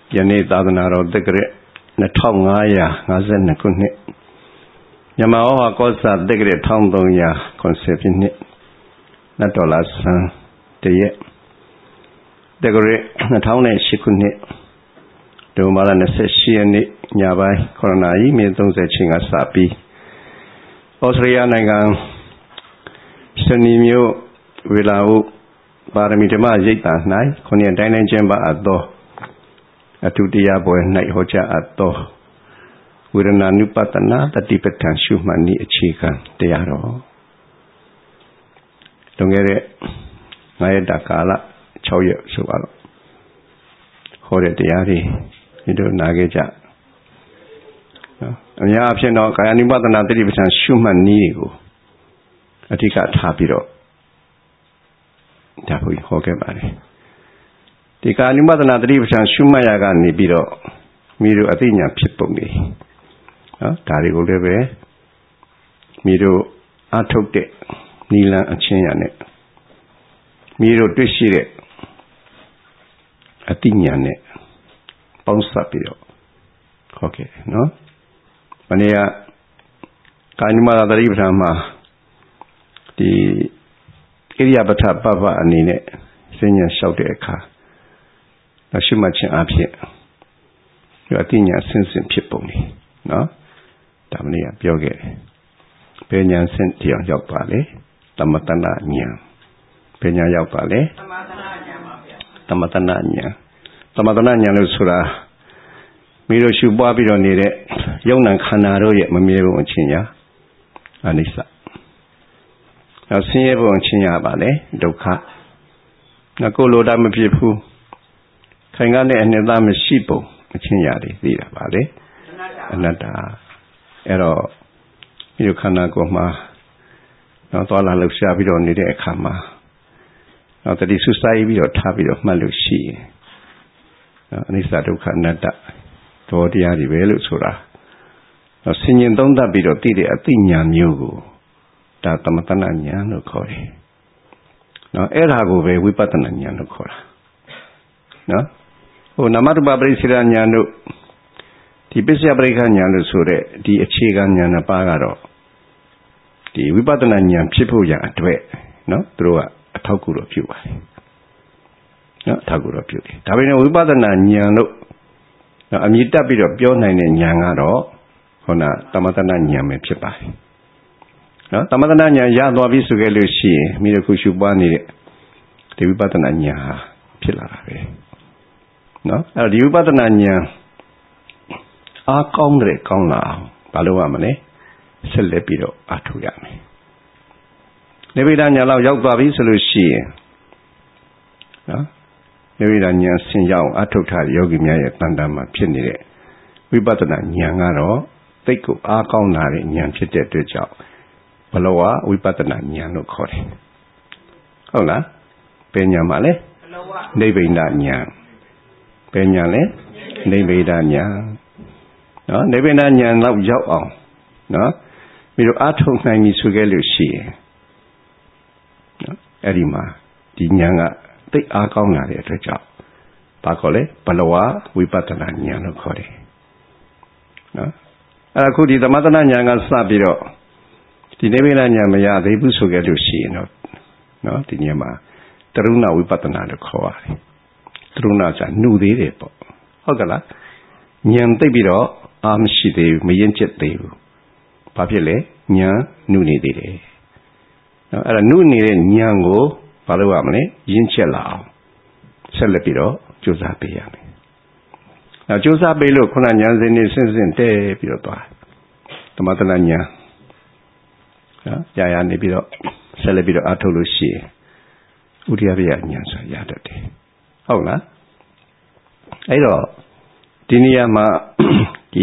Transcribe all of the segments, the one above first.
ယနေ့သာသနာတော်တက္ကရာ2552ခုနှစ်မြန်မာဩဟာကောဇာတက္ကရာ1380ပြည့်နှစ်နတ်တော်လာဆန်းတရက်တက္ကရာ2008ခုနှစ်ဒိုမာလ28ရက်နေ့ညပိုင်း9နာရီမိနစ်30ချိန်ကစပြီးဩစတြေးလျနိုင်ငံစနီမြို့ဝေလာဟုပါရမီဓမ္မရိပ်သာ၌ခုနှစ်တိုင်းတိုင်းကျင်းပအပ်သောအထုတရားပွဲ၌ဟောကြားအပ်သောဝေဒနာနုပတနာတတိပဋ္ဌာန်ရှုမှတ်နည်းအခြေခံတရားတော်လွန်ခဲ့တဲ့9ရက်တာကာလ6ရက်ဆိုပါတော့ဟောတဲ့တရားတွေဒီတို့နာခဲ့ကြအများအဖြစ်တော့ကာယ ानु ပတနာတတိပဋ္ဌာန်ရှုမှတ်နည်းတွေကိုအဓိကထားပြီးတော့ဒါကိုဟောခဲ့ပါတယ်ဒီကာယ ानु ပတနာတတိပဋ္ဌာန်ရှုမှတ်ရကနေပြီးတော့မိတို့အသိဉာဏ်ဖြစ်ပုံတွေနော်ဒါတွေကိုလည်းပဲမိတို့အထုတ်တဲ့နိလန်အချင်းရနဲ့မိတို့တွေ့ရှိတဲ့အသိဉာဏ်နဲ့ပေါင်းစပ်ပြီးတော့ဟောခဲ့နော်မနေ့ကကာယ ानु ပတနာတတိပဋ္ဌာန်မှာဒီဣရိယာပဋ္ဌပပအနေနဲ့စဉ်းဉာဏ်လျှောက်တဲ့အခါရှုမှတ်ခြင်းအဖြစ်ဒီအသိဉာဏ်ဆင့်ဆင့်ဖြစ်ပုံလေးနော်ဒါမနေ့ကပြောခဲ့တယ်ဘယ်ဉာဏ်ဆင့်တရားရောက်ပါလဲသမတနာဉာဏ်ဘယ်ဉာဏ်ရောက်ပါလဲသမတနာဉာဏ်ပါဗျာသမတနာဉာဏ်သမတနာဉာဏ်လို့ဆိုတာမိတို့ရှုပွားပြီးတော့နေတဲ့ယုံနာခန္ဓာတို့ရဲ့မမြဲပုံအချင်းညာအနိစ္စနောက်ဆင်းရဲပုံအချင်းညာပါလေဒုက္ခနောက်ကိုလိုတာမဖြစ်ဘူးခိုင်ကနဲ့အနှစ်သာမရှိပုံအချင်းညာတွေသိတာပါလေအနတ္တအဲ့တော့ဒီခန္ဓာကိုယ်မှာတော့သွားလာလှုပ်ရှားပြီးတော့နေတဲ့အခါမှာတော့တတိဆုစိုက်ပြီးတော့ထားပြီးတော့မှတ်လို့ရှိရင်အနိစ္စဒုက္ခအနတ္တတော်တရားတွေပဲလို့ဆိုတာဆင်ញင်သုံးသပ်ပြီးတော့သိတဲ့အသိဉာဏ်မျိုးကိုဒါသမတနာဉာဏ်လို့ခေါ်တယ်နော်အဲ့ဒါကိုပဲဝိပဿနာဉာဏ်လို့ခေါ်တာနော်ဟိုနာမရူပပရိစ္ဆေဒဉာဏ်တို့ဒီပစ္စယပရိက္ခဉာဏ်လို့ဆိုတဲ့ဒီအခြေခံဉာဏ်နှစ်ပါးကတော့ဒီဝိပဿနာဉာဏ်ဖြစ်ဖို့ရအတွက်နော်သူတို့ကအထောက်အကူတော့ပြုပါတယ်နော်အထောက်အကူတော့ပြုတယ်ဒါပေမဲ့ဝိပဿနာဉာဏ်လို့အမြင်တက်ပြီးတော့ပြောနိုင်တဲ့ဉာဏ်ကတော့ခုနသမတနာဉာဏ်ပဲဖြစ်ပါတယ်နော်သမတနာဉာဏ်ရသွားပြီဆိုခဲ့လို့ရှိရင်မိတို့ခုရှုပွားနေတဲ့ဒီဝိပဿနာဉာဏ်ဟာဖြစ်လာတာပဲနော်အဲ့တော့ဒီဝိပဿနာဉာဏ်အားကောင်းတဲ့ကောင်းလာအောင်ဘာလို့ရမလဲဆက်လက်ပြီးတော့အားထုတ်ရမယ်နိဗ္ဗာန်ဉာဏ်လောက်ရောက်သွားပြီဆိုလို့ရှိရင်နော်နိဗ္ဗာန်ဉာဏ်ဆင်ရောက်အားထုတ်ထားတဲ့ယောဂီများရဲ့တန်တမ်းမှာဖြစ်နေတဲ့ဝိပဿနာဉာဏ်ကတော့သိကိုအားကောင်းလာတဲ့ဉာဏ်ဖြစ်တဲ့အတွက်ကြောင့်ဘလောဝဝိပဿနာဉာဏ်လို့ခေါ်တယ်ဟုတ်လားဘယ်ဉာဏ်ပါလဲနိဗ္ဗာန်ဉာဏ်ဘယ်ဉာဏ်လဲနိဗ္ဗာန်ဉာဏ်နော်နိဗ္ဗာန်ဉာဏ်လောက်ရောက်အောင်နော်ပြီးတော့အားထုတ်နိုင်ပြီဆိုခဲ့လို့ရှိရင်နော်အဲ့ဒီမှာဒီဉာဏ်ကသိအားကောင်းလာတဲ့အတွက်ကြောင့်ဘာခေါ်လဲဘလဝဝိပဿနာဉာဏ်လို့ခေါ်တယ်နော်အဲ့ဒါခုဒီသမထနာဉာဏ်ကစပြီးတော့ဒီနိဗ္ဗာန်ဉာဏ်မရသေးဘူးဆိုခဲ့လို့ရှိရင်တော့နော်ဒီဉာဏ်မှာတရုဏဝိပဿနာလို့ခေါ်ရတယ်တရုဏဆိုတာနှုသေးတယ်ပေါ့ဟုတ်ကလားဉာဏ်သိပြီးတော့အာမရှိသေးဘူးမရင်ကျက်သေးဘူးဘာဖြစ်လဲဉာဏ်နှုနေသေးတယ်နော်အဲ့ဒါနှုနေတဲ့ဉာဏ်ကိုဘာလို့ရမလဲရင်းချက်လာအောင်ဆက်လက်ပြီးတော့ကြိုးစားပေးရမယ်နောက်ကြိုးစားပေးလို့ခုနဉာဏ်စဉ်နေစဉ်စဉ်တဲပြီးတော့သွားသမထနာဉာဏ်နော်ကြာရနေပြီးတော့ဆက်လက်ပြီးတော့အထုတ်လို့ရှိရင်ဥဒိယပယဉာဏ်ဆိုရတတ်တယ်ဟုတ်လားအဲ့တော့ဒီနေရာမှာဒီ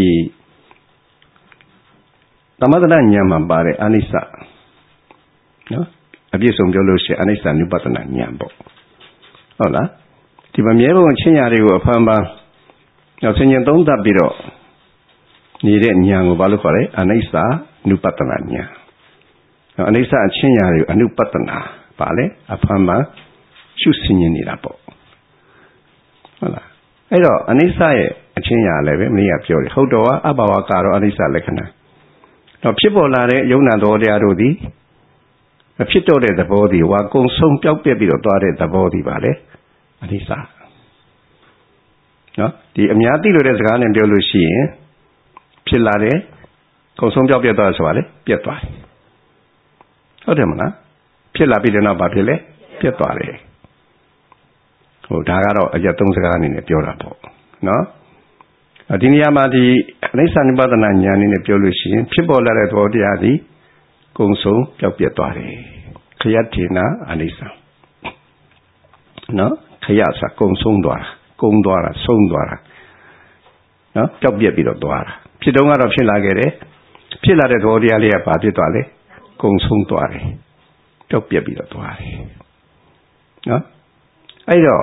သမထနာဉာဏ်မှာပါတဲ့အနိစ္စနော်အပြည့်စုံပြောလို့ရှိရင်အနိစ္စနုပဿနာဉာဏ်ပေါ့ဟုတ်လားဒီမမြဲပုံချင်းညာတွေကိုအဖန်ပန်းနောက်ဆင်ញင်သုံးသပ်ပြီးတော့နေတဲ့ဉာဏ်ကိုဘာလို့ခေါ်လဲအနိစ္စနုပဿနာဉာဏ်အနိစ္စအချင်းညာတွေကိုအနုပဿနာပါလေအဖန်ပန်းရှုဆင်ញင်နေတာပေါ့ဟုတ်လားအဲ့တော့အနိစ္စရဲ့အချင်းညာလည်းပဲမင်းကပြောတယ်ဟုတ်တော်ကအဘဝကတော့အနိစ္စလက္ခဏာတော့ဖြစ်ပေါ်လာတဲ့ယုံနာတော်တရားတို့သည်မဖြစ်တော့တဲ့သဘောသည်ဝါကုံဆုံးပျောက်ပြက်ပြီးတော့သွားတဲ့သဘောသည်ပါလေအနိစ္စနော်ဒီအများသိလို့တဲ့စကားနဲ့ပြောလို့ရှိရင်ဖြစ်လာတယ်ကုံဆုံးပျောက်ပြက်သွားဆိုတာလေပြက်သွားတယ်ဟုတ်တယ်မလားဖြစ်လာပြီးတဲ့နောက်ဘာဖြစ်လဲပြက်သွားတယ်ဟိုဒါကတော့အရက်သုံးစကားအနေနဲ့ပြောတာပေါ့နော်ဒီနေရာမှာဒီအနိစ္စနိပဒနာဉာဏ်အနေနဲ့ပြောလို့ရှိရင်ဖြစ်ပေါ်လာတဲ့သဘောတရားသည်ကုံဆုံးပျောက်ပြက်သွားတယ်ခယထေနာအနိစ္စနော်ခယဆိုကုံဆုံးသွားတာကုံသွားတာဆုံးသွားတာနော်ပျောက်ပြက်ပြီးတော့သွားတာဖြစ်တော့ကတော့ဖြစ်လာခဲ့တယ်ဖြစ်လာတဲ့သဘောတရားလေးကဘာဖြစ်သွားလဲကုံဆုံးသွားတယ်ပျောက်ပြက်ပြီးတော့သွားတယ်နော်အဲ့တော့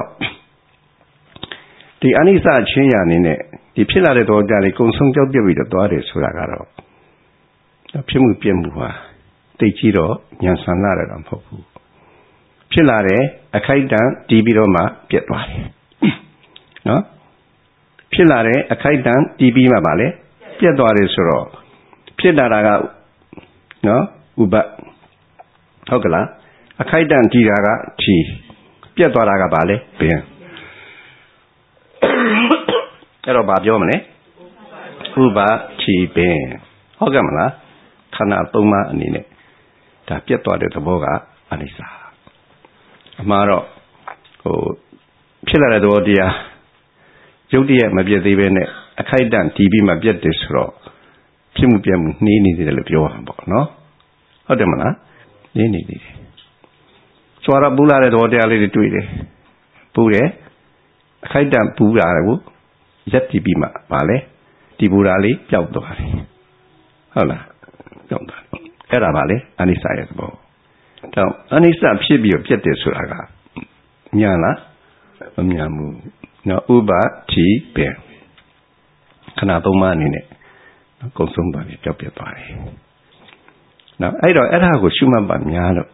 ဒီအနိစ္စချင်းရာအနေနဲ့ဒီဖြစ်လာတဲ့သဘောတရားလေးကုံဆုံးပျောက်ပြက်ပြီးတော့သွားတယ်ဆိုတာကတော့ဖြစ်မှုပြက်မှုဟာသိကြီးတော့ဉာဏ်ဆန္ဒရတာမဟုတ်ဘူးဖြစ်လာတဲ့အခိုက်အတန့်တီးပြီးတော့မှပြက်သွားတယ်နော်ဖြစ်လာတဲ့အခိုက်အတန့်တီးပြီးမှပါလေပြက်သွားတယ်ဆိုတော့ဖြစ်လာတာကနော်ဥပဟုတ်ကလားအခိုက်အတန့်တီးတာကထီပြက်သွားတာကပါလေဘင်းအဲ့တော့ဗာပြောမလဲဥပထီပင်ဟုတ်ကဲ့မလားခန္ဓာသုံးပါးအနေနဲ့ဒါပြတ်သွားတဲ့သဘောကအနိစ္စအမှားတော့ဟိုဖြစ်လာတဲ့သဘောတရားရုပ်တရက်မပြတ်သေးပဲနဲ့အခိုက်အတန့်တီးပြီးမှပြတ်တယ်ဆိုတော့ဖြစ်မှုပြတ်မှုနှေးနေတယ်လို့ပြောရမှာပေါ့နော်ဟုတ်တယ်မလားနှေးနေတယ်ကြွားတော့ပူလာတဲ့သဘောတရားလေးတွေတွေ့တယ်ပူတယ်အခိုက်အတန့်ပူတာကိုရက်တီးပြီးမှဗာလဲဒီပူတာလေးပျောက်သွားတယ်ဟုတ်လားပျောက်သွားတယ်အဲ့ဒါပါလေအနိစ္စရဲ့သဘောတော့အနိစ္စဖြစ်ပြီးပြတ်တယ်ဆိုတာကညာလားမညာဘူးနော်ဥပတိပင်ခဏသုံးပါးအနေနဲ့ကုံဆုံးသွားပြီပျောက်ပြတ်သွားတယ်နော်အဲ့တော့အဲ့ဒါကိုရှုမှတ်ပါများလို့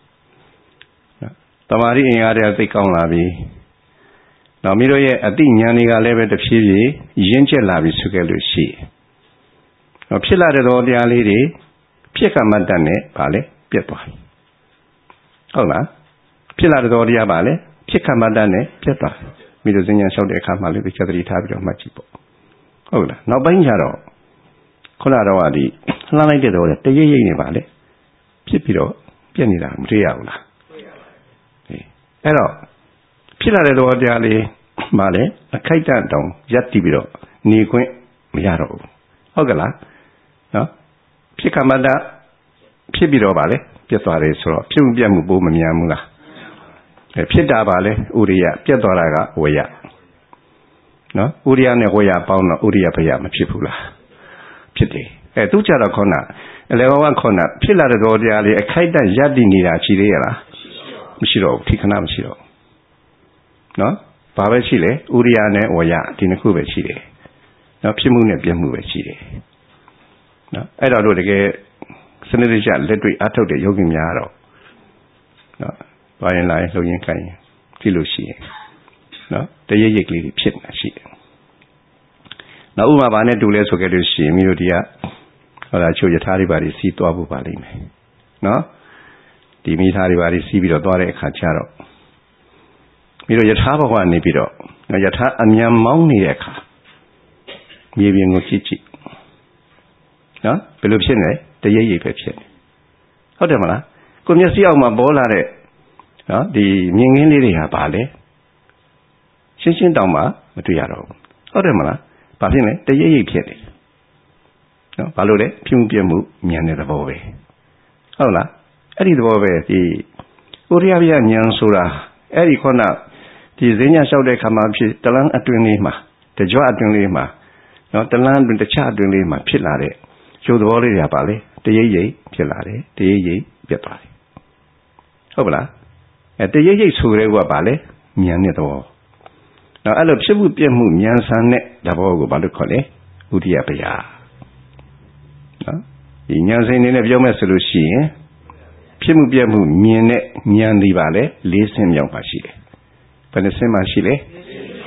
တမာရီအင်အားတွေသိကောင်းလာပြီနောက်မိတို့ရဲ့အတိညာဏ်တွေကလည်းပဲတဖြည်းဖြည်းရင့်ကျက်လာပြီဆိုခဲ့လို့ရှိရင်ဖြစ်လာတဲ့သဘောတရားလေးတွေဖြစ်ကမှတ်တတ်နဲ့ဗာလဲပြတ်သွားဟုတ်လားဖြစ်လာတဲ့သဘောတရားဗာလဲဖြစ်ကမှတ်တတ်နဲ့ပြတ်သွားမိတို့စဉ်းညာလျှောက်တဲ့အခါမှာလည်းသိချသတိထားပြီးတော့မှတ်ကြည့်ပေါ့ဟုတ်လားနောက်ပိုင်းကျတော့ခုနတော့ဒီလှမ်းလိုက်တဲ့သဘောတရရိပ်နေပါလေဖြစ်ပြီးတော့ပြတ်နေတာမတွေ့ရဘူးလားအဲ့တော့ဖြစ်လာတဲ့သဘောတရားလေးမှလည်းအခိုက်အတန့်တောင်ရပ်တည်ပြီးတော့နေခွင့်မရတော့ဘူးဟုတ်ကလားနော်ဖြစ်ကမှတ်တဖြစ်ပြီးတော့ဗာလေပြတ်သွားတယ်ဆိုတော့ဖြစ်မှုပြတ်မှုပိုးမမြန်ဘူးလားဖြစ်တာဗာလေဥရိယပြတ်သွားတာကဝေယနော်ဥရိယနဲ့ဝေယပေါင်းတော့ဥရိယဘယမဖြစ်ဘူးလားဖြစ်တယ်သူကြတော့ခေါနာအလေဘောကခေါနာဖြစ်လာတဲ့သဘောတရားလေးအခိုက်အတန့်ရပ်တည်နေတာရှိသေးရလားမရှိတော့ဘူးထိခဏမရှိတော့နော်ဘာပဲရှိလဲဥရိယနဲ့ဝေယဒီနှစ်ခုပဲရှိတယ်နော်ဖြစ်မှုနဲ့ပြတ်မှုပဲရှိတယ်နော်အဲ့တော့တို့တကယ်စနစ်တကျလက်တွေ့အထုတ်တဲ့ယောဂီများတော့နော်ဘာရင်လာရင်လှုပ်ရင်းခိုင်းရင်ကြည့်လို့ရှိရင်နော်တရရိပ်ကလေးဖြစ်နေတာရှိတယ်နောက်ဥပမာဘာနဲ့တူလဲဆိုခဲ့လို့ရှိရင်မိတို့ဒီကဟောတာချိုယထာတွေပါစီးသွားဖို့ပါလိမ့်မယ်နော်ဒီမိသားတွေပါစီးပြီးတော့သွားတဲ့အခါကျတော့မိတို့ယထာဘဝနေပြီးတော့ယထာအမြန်မောင်းနေတဲ့အခါမြေပြင်ကိုကြည့်ကြည့်နော်ဘယ်လိုဖြစ်နေတရရိပ်ပဲဖြစ်နေဟုတ်တယ်မလားကိုမျက်စိအောက်မှာပေါ်လာတဲ့နော်ဒီမြင်ငင်းလေးတွေဟာဘာလဲရှင်းရှင်းတောင်မှမတွေ့ရတော့ဘူးဟုတ်တယ်မလားဘာဖြစ်လဲတရရိပ်ဖြစ်နေနော်ဘာလို့လဲဖြူပြမှုမြန်တဲ့သဘောပဲဟုတ်လားအဲ့ဒီသဘောပဲဒီဥရိယပြဉာဏ်ဆိုတာအဲ့ဒီခုနဒီဈဉ္ညာလျှောက်တဲ့ခါမှာဖြစ်တလန်းအတွင်းလေးမှာတကြွအတွင်းလေးမှာနော်တလန်းအတွင်းတခြားအတွင်းလေးမှာဖြစ်လာတဲ့ရုပ်သဘောလေးတွေပါလေတရိပ်ရိပ်ဖြစ်လာတယ်တရိပ်ရိပ်ပြတ်သွားတယ်ဟုတ်ပလားတရိပ်ရိပ်ဆိုတဲ့ကပါလေဉာဏ်နဲ့သဘောနော်အဲ့လိုဖြစ်မှုပြည့်မှုဉာဏ်ဆန်တဲ့သဘောကိုဘာလို့ခေါ်လဲဥဒိယပယနော်ဒီဉာဏ်စိတ်နေနဲ့ပြောမယ်ဆိုလို့ရှိရင်ဖြစ်မှုပြည့်မှုမြင်တဲ့ဉာဏ်ဒီပါလေ၄ဆင့်မြောက်ပါရှိတယ်ဘယ်နှဆင့်မှရှိလဲ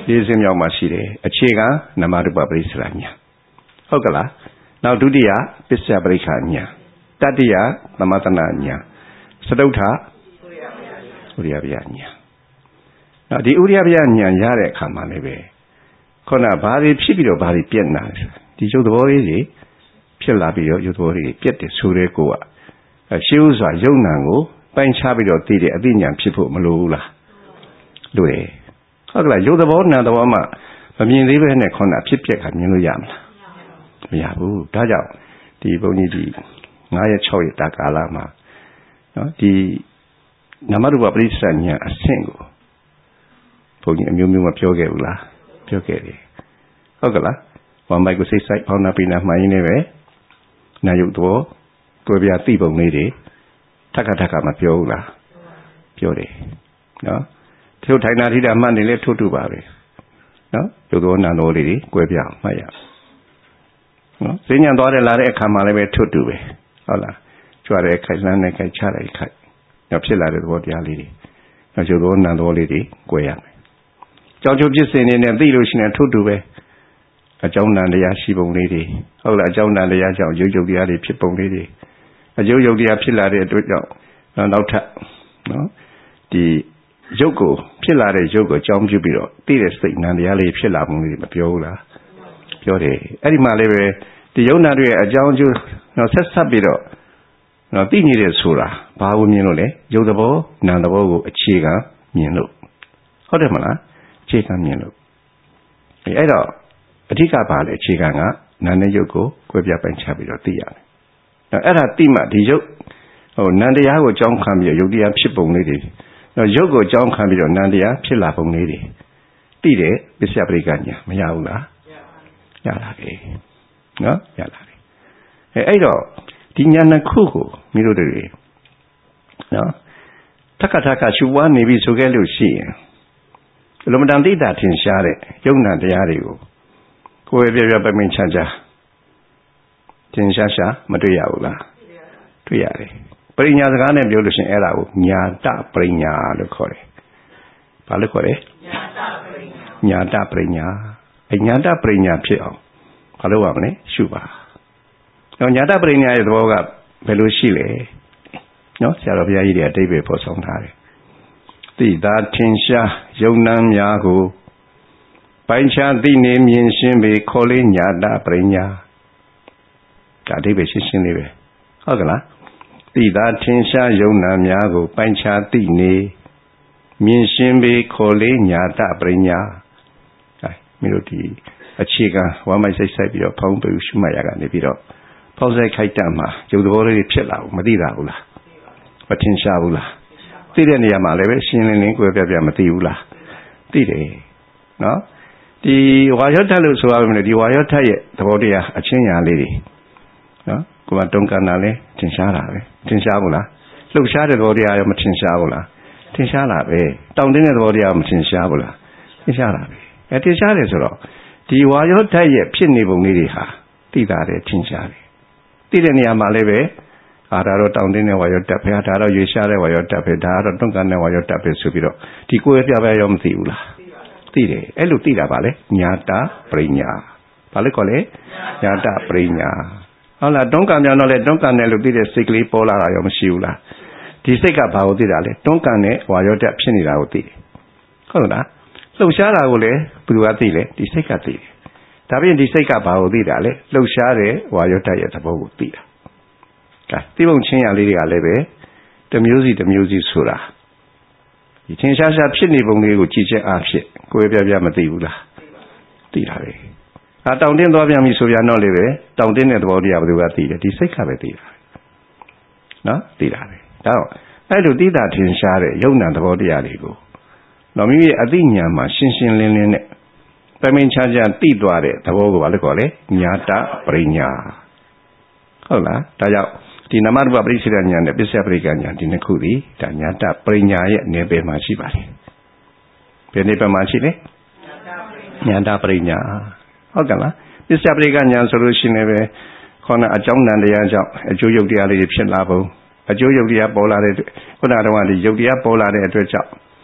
စင်းမြောက်မှာရှိတယ်အခြေခံနမရူပပရိစ္ဆေဒညာဟုတ်ကလားနောက်ဒုတိယပစ္စယပရိက္ခညာတတိယသမသနာညာစတုထဥရိယပယညာနောက်ဒီဥရိယပယညာရတဲ့အခါမှာလည်းပဲခုနဘာတွေဖြစ်ပြီးတော့ဘာတွေပြက်နာဒီရုပ်သဘောလေးတွေဖြစ်လာပြီးတော့ရုပ်သဘောလေးတွေပြက်တယ်ဆိုတဲ့ကိုကရှေးဥစွာယုံနာကိုပိုင်းခြားပြီးတော့သိတဲ့အသိဉာဏ်ဖြစ်ဖို့မလိုဘူးလားလိုတယ်ဟုတ်ကလားရုပ်သဘောနာသဘောမှမမြင်သေးပဲနဲ့ခုနဖြစ်ပြက်ကမြင်လို့ရမလားမရဘူးဒါကြောင့်ဒီဘုန်းကြီးဒီ9ရက်6ရက်တာကာလမှာနော်ဒီနာမရူပပရိစ္ဆေဒဉာဏ်အဆင့်ကိုဘုန်းကြီးအမျိုးမျိုးမပြောခဲ့ဘူးလားပြောခဲ့တယ်ဟုတ်ကလားဝမ်းမိုက်ကိုစိတ်ဆိုင်ဖောင်းနာပိနာမှန်ရင်းနဲ့ပဲနာယုတ်တော်တွေ့ပြသိပုံလေးတွေထက်ခါမပြောဘူးလားပြောတယ်နော်သူထိုင်နာထိတာမှတ်နေလဲထို့တူပါပဲနော်ယုတ်တော်နာတော်လေးတွေကြွယ်ပြမှတ်ရနော်ဈဉ္ဉံသွားတယ်လာတဲ့အခါမှာလည်းပဲထို့တူပဲဟုတ်လားကြွတဲ့ခိုက်လန်းတဲ့ခိုက်ချတဲ့ခိုက်နောက်ဖြစ်လာတဲ့သဘောတရားလေးတွေနောက်ယုတ်တော်နာတော်လေးတွေကြွယ်ရမယ်ကြောင့်ကျုပ်ဖြစ်စဉ်နေနဲ့သိလို့ရှိရင်ထို့တူပဲအကြောင်းတန်တရားရှိပုံလေးတွေဟုတ်လားအကြောင်းတန်တရားကြောင့်ရုပ်တရားတွေဖြစ်ပုံလေးတွေအကျိုးရုပ်တရားဖြစ်လာတဲ့အတွက်ကြောင့်နောက်ထပ်နော်ဒီရုပ်ကိုဖြစ်လာတဲ့ရုပ်ကိုအကြောင်းပြုပြီးတော့သိတဲ့စိတ်နံတရားလေးဖြစ်လာမှုလေးမပြောဘူးလားပြောတယ်အဲ့ဒီမှာလည်းပဲဒီယုံနာတွေရဲ့အကြောင်းအကျိုးနော်ဆက်ဆက်ပြီးတော့နော်သိနေတယ်ဆိုတာဘာကိုမြင်လို့လဲရုပ်သဘောနာမ်သဘောကိုအခြေခံမြင်လို့ဟုတ်တယ်မလားအခြေခံမြင်လို့အဲ့တော့အဓိကပါလေအခြေခံကနာနဲ့ရုပ်ကိုကွဲပြားပိုင်းခြားပြီးတော့သိရတယ်။အဲ့ဒါသိမှဒီရုပ်နံတရားကိုကြောင်းခံပြီးရုပ်တရားဖြစ်ပုံလေးတွေရုပ်ကိုကြောင်းခံပြီးတော့နံတရားဖြစ်လာပုံလေးတွေသိတယ်ပစ္စယပရိက္ခညာမရဘူးလားရလာတယ်နော်ရလာတယ်အဲ့တော့ဒီညာနှစ်ခုကိုမိတို့တွေနော်ထက်ခါရှုပွားနေပြီဆိုခဲ့လို့ရှိရင်ဘယ်လိုမှန်သိတာထင်ရှားတဲ့ယုံနာတရားတွေကိုကိုယ်ပြပမင်းချာသင်ရှားမတွေ့ရဘူးလားတွေ့ရတယ်ပရိညာစကားနဲ့ပြောလို့ရှိရင်အဲ့ဒါကိုညာတပရိညာလို့ခေါ်တယ်ဘာလို့ခေါ်လဲညာတပရိညာအညာတပရိညာဖြစ်အောင်ဘာလို့ရမလဲရှုပါတော့ညာတပရိညာရဲ့သဘောကဘယ်လိုရှိလဲနော်ဆရာတော်ဘုရားကြီးတွေအတိတ်ပဲပေါ်ဆောင်ထားတယ်သိတာထင်ရှားယုံနာများကိုပိုင်းခြားသိနေမြင်ရှင်းပေခေါ်လေးညာတပရိညာဒါအဓိပ္ပာယ်ရှင်းလေးပဲဟုတ်ကလားသိတာထင်ရှားယုံနာများကိုပိုင်းခြားသိနေမြင်ရှင်းပေခေါ်လေးညာတပရိညာအဲမင်းတို့ဒီအခြေခံဝမ်းမိုက်စိတ်ဆိုင်ပြီးတော့ဖောင်းပြရှုမှတ်ရကနေပြီးတော့ဖောင်းဆိုင်ခိုက်တတ်မှာယုံသဘောလေးဖြစ်လာဘူးမသိတာဘူးလားမထင်ရှားဘူးလားသိတဲ့နေရာမှာလည်းပဲရှင်းလင်းလင်းကိုယ်ပြမသိဘူးလားသိတယ်နော်ဒီဝါယောဓာတ်လို့ဆိုရမယ်ဒီဝါယောဓာတ်ရဲ့သဘောတရားအချင်းညာလေးတွေနော်ကိုယ်ကတုံးကန်တာလဲထင်ရှားတာပဲထင်ရှားဘူးလားလှုပ်ရှားတဲ့သဘောတရားရောမထင်ရှားဘူးလားထင်ရှားတာပဲတောင့်တင်းတဲ့သဘောတရားမထင်ရှားဘူးလားထင်ရှားတာပဲထင်ရှားတယ်ဆိုတော့ဒီဝါယောဓာတ်ရဲ့ဖြစ်နေပုံလေးတွေဟာသိတာတယ်ထင်ရှားတယ်သိတဲ့နေရာမှာလည်းပဲဒါတော့တောင့်တင်းတဲ့ဝါယောဓာတ်ပဲဒါတော့ရွေရှားတဲ့ဝါယောဓာတ်ပဲဒါကတော့တုံးကန်တဲ့ဝါယောဓာတ်ပဲဆိုပြီးတော့ဒီကိုယ်ပြပဲရောမသိဘူးလားသိတယ်အဲ့လိုသိတာပါလေညာတပရိညာဘာလို့ခေါ်လဲညာတပရိညာဟုတ်လားတွန်းကန်ပြောင်းတော့လေတွန်းကန်တယ်လို့သိတဲ့စိတ်ကလေးပေါ်လာတာရောမရှိဘူးလားဒီစိတ်ကဘာကိုသိတာလဲတွန်းကန်တဲ့ဝါယောဓာတ်ဖြစ်နေတာကိုသိတယ်ဟုတ်လားလှုပ်ရှားတာကိုလည်းဘယ်သူကသိလဲဒီစိတ်ကသိတယ်ဒါပြင်ဒီစိတ်ကဘာကိုသိတာလဲလှုပ်ရှားတဲ့ဝါယောဓာတ်ရဲ့သဘောကိုသိတာကဲသိပုံချင်းရလေးတွေကလည်းပဲတစ်မျိုးစီဆိုတာဒီချင်းရှားဖြစ်နေပုံလေးကိုကြည့်ချက်အားဖြင့်ကိုယ်ပြမသိဘူးလားသိတာပဲတောင်တင်းသွားပြန်ပြီဆိုပြန်တော့လေပဲတောင်တင်းတဲ့သဘောတရားဘယ်သူကသိတယ်ဒီစိတ်ကပဲသိတာနော်သိတာပဲဒါတော့အဲ့လိုသိတာထင်ရှားတဲ့ယုံနာသဘောတရားတွေကိုတော့မိမိရဲ့အသိဉာဏ်မှာရှင်းရှင်းလင်းလင်းနဲ့ပမင်းချာသိသွားတဲ့သဘောကိုဘာလို့ခေါ်လဲညာတပရိညာဟုတ်လားဒါကြောင့်ဒီနမရူပပရိစ္ဆေဒဉာဏ်နဲ့ပစ္စယပရိက္ခဉာဏ်ဒီနှစ်ခုဒီဒါညာတပရိညာရဲ့နယ်ပယ်မှာရှိပါတယ်ဘယ်နယ်ပယ်မှာရှိလဲညာတပရိညာဟုတ်ကဲ့လားပစ္စယပရိက္ခဉာဏ်ဆိုလို့ရှိနေပဲခေါင်းအကြောင်းတန်တရားကြောင့်အကျိုးယုတ်တရားလေးဖြစ်လာပုံအကျိုးယုတ်တရားပေါ်လာတဲ့ခုနကတော့ဒီယုတ်တရားပေါ်လာတဲ့အတွက်ကြောင့်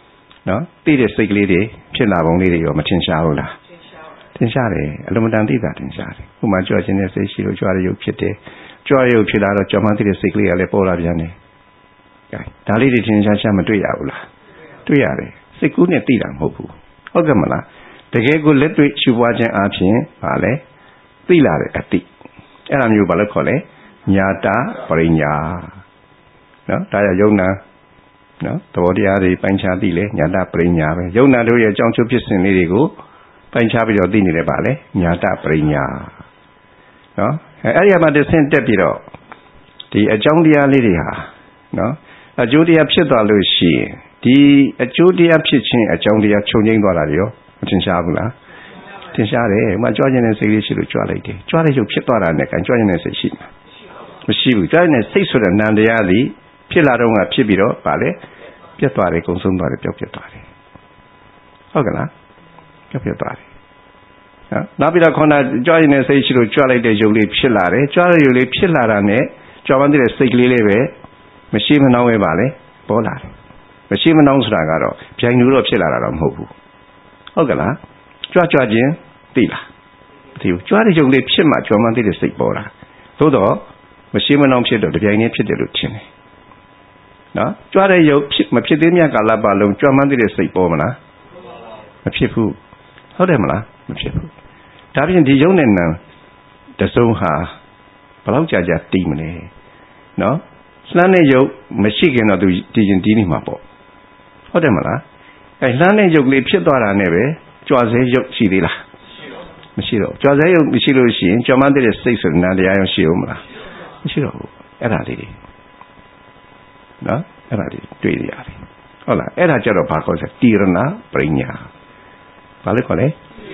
နော်သိတဲ့စိတ်ကလေးတွေဖြစ်လာပုံလေးတွေရောမထင်ရှားဘူးလားထင်ရှားတယ်အလုံးမတန်သိတာထင်ရှားတယ်ဥမာကြွခြင်းနဲ့စိတ်ရှိလို့ကြွရရုပ်ဖြစ်တယ်ကြွရရုပ်ဖြစ်လာတော့ကြွမှန်းသိတဲ့စိတ်ကလေးကလည်းပေါ်လာပြန်တယ်ဒါလေးတွေထင်ရှားရှားမတွေ့ရဘူးလားတွေ့ရတယ်စိတ်ကူးနဲ့သိတာမဟုတ်ဘူးဟုတ်ကဲ့မလားတကယ်ကိုလက်တွေ့ရှုပွားခြင်းအပြင်ဗာလဲသိလာတဲ့အတိအဲ့ဒါမျိုးဘာလို့ခေါ်လဲညာတာပရိညာနော်ဒါရယုံနာနော်သဘောတရားတွေပိုင်းခြားသိလဲညာတာပရိညာပဲယုံနာတို့ရဲ့အကြောင်းချုပ်ဖြစ်စဉ်လေးတွေကိုပိုင်းခြားပြီးတော့သိနေတယ်ဗာလဲညာတာပရိညာနော်အဲ့ဒီမှာတစ်ဆင့်တက်ပြီးတော့ဒီအကြောင်းတရားလေးတွေဟာနော်အကျိုးတရားဖြစ်သွားလို့ရှိရင်ဒီအကျိုးတရားဖြစ်ခြင်းအကြောင်းတရားချုပ်ငြိမ်းသွားတာတွေရောမထင်ရှားဘူးလားထင်ရှားတယ်မှကြွခြင်းနဲ့စိတ်လေးရှိလို့ကြွလိုက်တယ်ကြွတဲ့ရုပ်ဖြစ်သွားတာနဲ့ကံကြွခြင်းနဲ့စိတ်ရှိမှာမရှိဘူးကြွခြင်းနဲ့စိတ်ဆိုတဲ့နံတရားသည်ဖြစ်လာတော့ကဖြစ်ပြီးတော့ဗာလေပြတ်သွားတယ်ကုန်ဆုံးသွားတယ်ပျောက်ပြတ်သွားတယ်ဟုတ်ကလားပျောက်ပြတ်သွားတယ်နောက်ပြီးတော့ခေါင်းကြွခြင်းနဲ့စိတ်ရှိလို့ကြွလိုက်တဲ့ရုပ်လေးဖြစ်လာတယ်ကြွတဲ့ရုပ်လေးဖြစ်လာတာနဲ့ကြွမှန်းတဲ့စိတ်ကလေးလေးပဲမရှိမနှောင်းပဲဗာလေပေါ်လာတယ်မရှိမနှောင်းဆိုတာကတော့ဗျိုင်လူတော့ဖြစ်လာတာတော့မဟုတ်ဘူးဟုတ်ကလားကြွခြင်းသိလားမသိဘူးကြွတဲ့ရုပ်လေးဖြစ်မှကြွမှန်းတဲ့စိတ်ပေါ်လာသို့တော့မရှိမနှောင်းဖြစ်တော့ဗျိုင်နေဖြစ်တယ်လို့ထင်တယ်နော်ကြွတဲ့ရုပ်ဖြစ်မဖြစ်သေးမြတ်ကာလပတ်လုံးကြွမှန်းတဲ့စိတ်ပေါ်မလားမဖြစ်ဘူးဟုတ်တယ်မလားမဖြစ်ဘူးဒါပြင်ဒီရုပ်နဲ့နံတစုံဟာဘယ်လောက်ကြာကြာတည်မလဲနော်လှမ်းတဲ့ရုပ်မရှိခင်တော့သူတည်ရင်တည်နေမှာပေါ့ဟုတ်တယ်မလားအဲလှမ်းတဲ့ရုပ်လေးဖြစ်သွားတာနဲ့ပဲကြွဆဲရုပ်ရှိသေးလားမရှိတော့ကြွဆဲရုပ်မရှိလို့ရှိရင်ကြွမှန်းတဲ့စိတ်ဆိုနံတရားရောရှိဦးမလားမရှိတော့ဘူးအဲ့ဒါလေးတွေနော်အဲ့ဒါတွေတွေ့ရတယ်ဟုတ်လားအဲ့ဒါကြတော့ဘာခေါ်လဲတိရဏပရိညာဘာလို့ခေါ်လဲ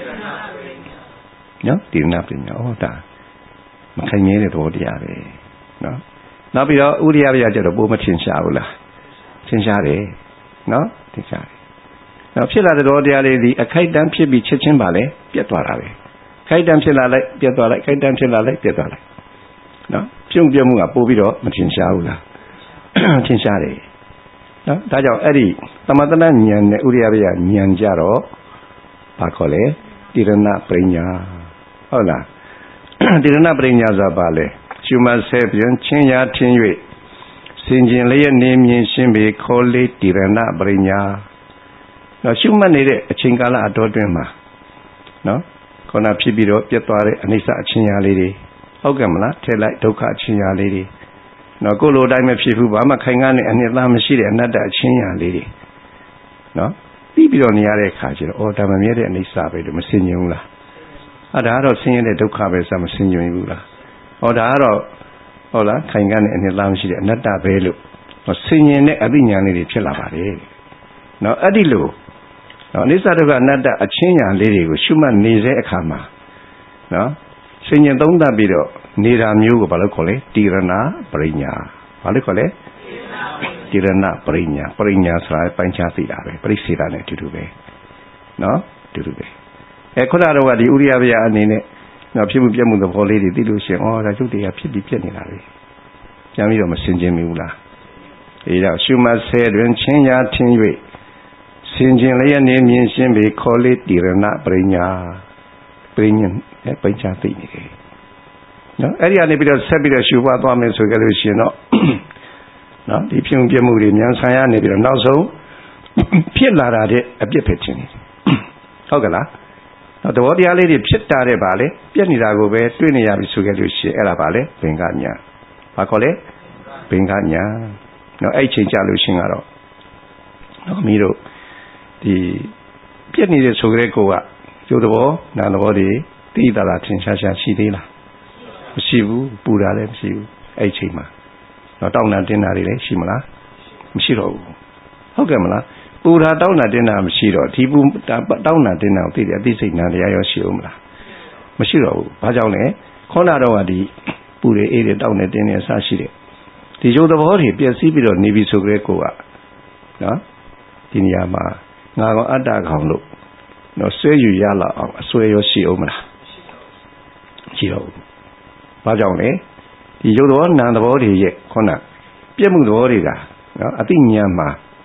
နော်တိရဏပရိညာဟောတာမခိုင်မြဲတဲ့သဘောတရားပဲနော်နောက်ပြီးတော့ဥရိယပြကြတော့ပိုမထင်ရှားဘူးလားထင်ရှားတယ်နော်ထင်ရှားတယ်နောက်ဖြစ်လာတဲ့သဘောတရားလေးဒီအခိုက်အတန့်ဖြစ်ပြီးချက်ချင်းပါလေပြတ်သွားတာပဲခိုက်တန့်ဖြစ်လာလိုက်ပြတ်သွားလိုက်ခိုက်တန့်ဖြစ်လာလိုက်ပြတ်သွားလိုက်နော်ပြုံးပြမှုကပို့ပြီးတော့မထင်ရှားဘူးလားထင်ရှားတယ်နော်ဒါကြောင့်အဲ့ဒီသမထဉာဏ်နဲ့ဥရိယပြဉာဏ်ကြတော့ဘာခေါ်လဲတိရဏပရိညာဟုတ်လားတိရဏပရိညာဆိုတာဘာလဲရှုမှတ်ဆဲပြန်ချင်းရာထင်း၍စင်ကျင်လျက်နေမြင်ရှင်းပေခေါ်လေတိရဏပရိညာနော်ရှုမှတ်နေတဲ့အချိန်ကာလအတော်တွင်မှာနော်ခုနဖြစ်ပြီးတော့ပြတ်သွားတဲ့အနိစ္စအချင်းရာလေးတွေဟုတ်ကဲ့မလားထဲလိုက်ဒုက္ခအချင်းရာလေးတွေနော်ကိုလိုတိုင်းမဖြစ်ဘူးဘာမှခိုင်ကားနဲ့အနှစ်သားမရှိတဲ့အနတ္တအချင်းရာလေးတွေနော်ပြီးပြီးတော့နေရတဲ့အခါကျတော့ဒါမမြဲတဲ့အနိစ္စပဲလို့မစင်ញင်ဘူးလားဒါကတော့ဆင်းရဲတဲ့ဒုက္ခပဲဆိုမစင်ញင်ဘူးလားဒါကတော့ဟုတ်လားခိုင်ကားနဲ့အနှစ်သားမရှိတဲ့အနတ္တပဲလို့ဆင်ញင်တဲ့အသိဉာဏ်လေးတွေဖြစ်လာပါတယ်နော်အဲ့ဒီလိုနော်အနိစ္စဒုက္ခအနတ္တအချင်းညာလေးတွေကိုရှုမှတ်နေတဲ့အခါမှာနော်ဆင်ញင်သုံးသပ်ပြီးတော့နေတာမျိုးကိုဘာလို့ခေါ်လဲတိရဏပရိညာဘာလို့ခေါ်လဲတိရဏပရိညာပရိညာဆိုတာပိုင်းခြားသိတာပဲပရိစ္ဆေဒနဲ့အတူတူပဲနော်အတူတူပဲခုနကတော့ဒီဥရိယဗျာအနေနဲ့နော်ဖြစ်မှုပြတ်မှုသဘောလေးတွေသိလို့ရှိရင်ဒါကျုပ်တရားဖြစ်ပြီးပြတ်နေတာပဲပြန်ပြီးတော့မစင်ကျင်ဘူးလားဒါရှုမှတ်ဆဲတွင်ချင်းရာထင်း၍စင်ကျင်လျက်နေမြင်ရှင်းပေခေါ်လေတိရဏပရိညာပရိညာပိုင်းခြားသိနေတယ်နော်အဲ့ဒီကနေပြီးတော့ဆက်ပြီးတော့ရှုပွားသွားမယ်ဆိုကြလို့ရှိရင်တော့နော်ဒီဖြစ်မှုပြမှုတွေမြန်ဆန်ရနေပြီးတော့နောက်ဆုံးဖြစ်လာတာတဲ့အပြစ်ဖြစ်ခြင်းဟုတ်ကလားနော်သဘောတရားလေးတွေဖြစ်တာတဲ့ဗာလေပြက်နေတာကိုပဲတွေ့နေရပြီဆိုကြလို့ရှိရင်အဲ့ဒါဗာလေဘင်္ဂညာဘာခေါ်လဲဘင်္ဂညာနော်အဲ့ချိန်ကြလို့ရှိရင်ကတော့နော်မီးတို့ဒီပြက်နေတဲ့ဆိုကြတဲ့ကိုကကျိုးသဘောနာသဘောတွေသိတာလားထင်ရှားရှားရှိသေးလားမရှိဘူးပူတာလည်းမရှိဘူးအဲ့ချိန်မှာတော့တောင်းတာတင်းတာတွေလည်းရှိမလားမရှိတော့ဘူးဟုတ်ကဲ့မလားပူတာတောင်းတာတင်းတာမရှိတော့ဒီပူတောင်းတာတင်းတာကိုသိတယ်အသိစိတ်နာတရားရောရှိဦးမလားမရှိတော့ဘူးဘာကြောင့်လဲခေါနာတော့ကဒီပူတွေအေးတွေတောင်းနေတင်းနေအစရှိတယ်ဒီရုပ်သဘောတွေပျက်စီးပြီးတော့နေပြီဆိုကြတဲ့ကိုကနော်ဒီနေရာမှာငါကောင်အတ္တကောင်လို့နော်ဆွဲယူရလာအောင်အဆွဲရောရှိဦးမလားရှိတော့ဘူးဘာကြောင့်လဲဒီရုပ်သဘောနာမ်သဘောတွေရဲ့ခုနပြည့်မှုသဘောတွေကနော်အတိညာမှာ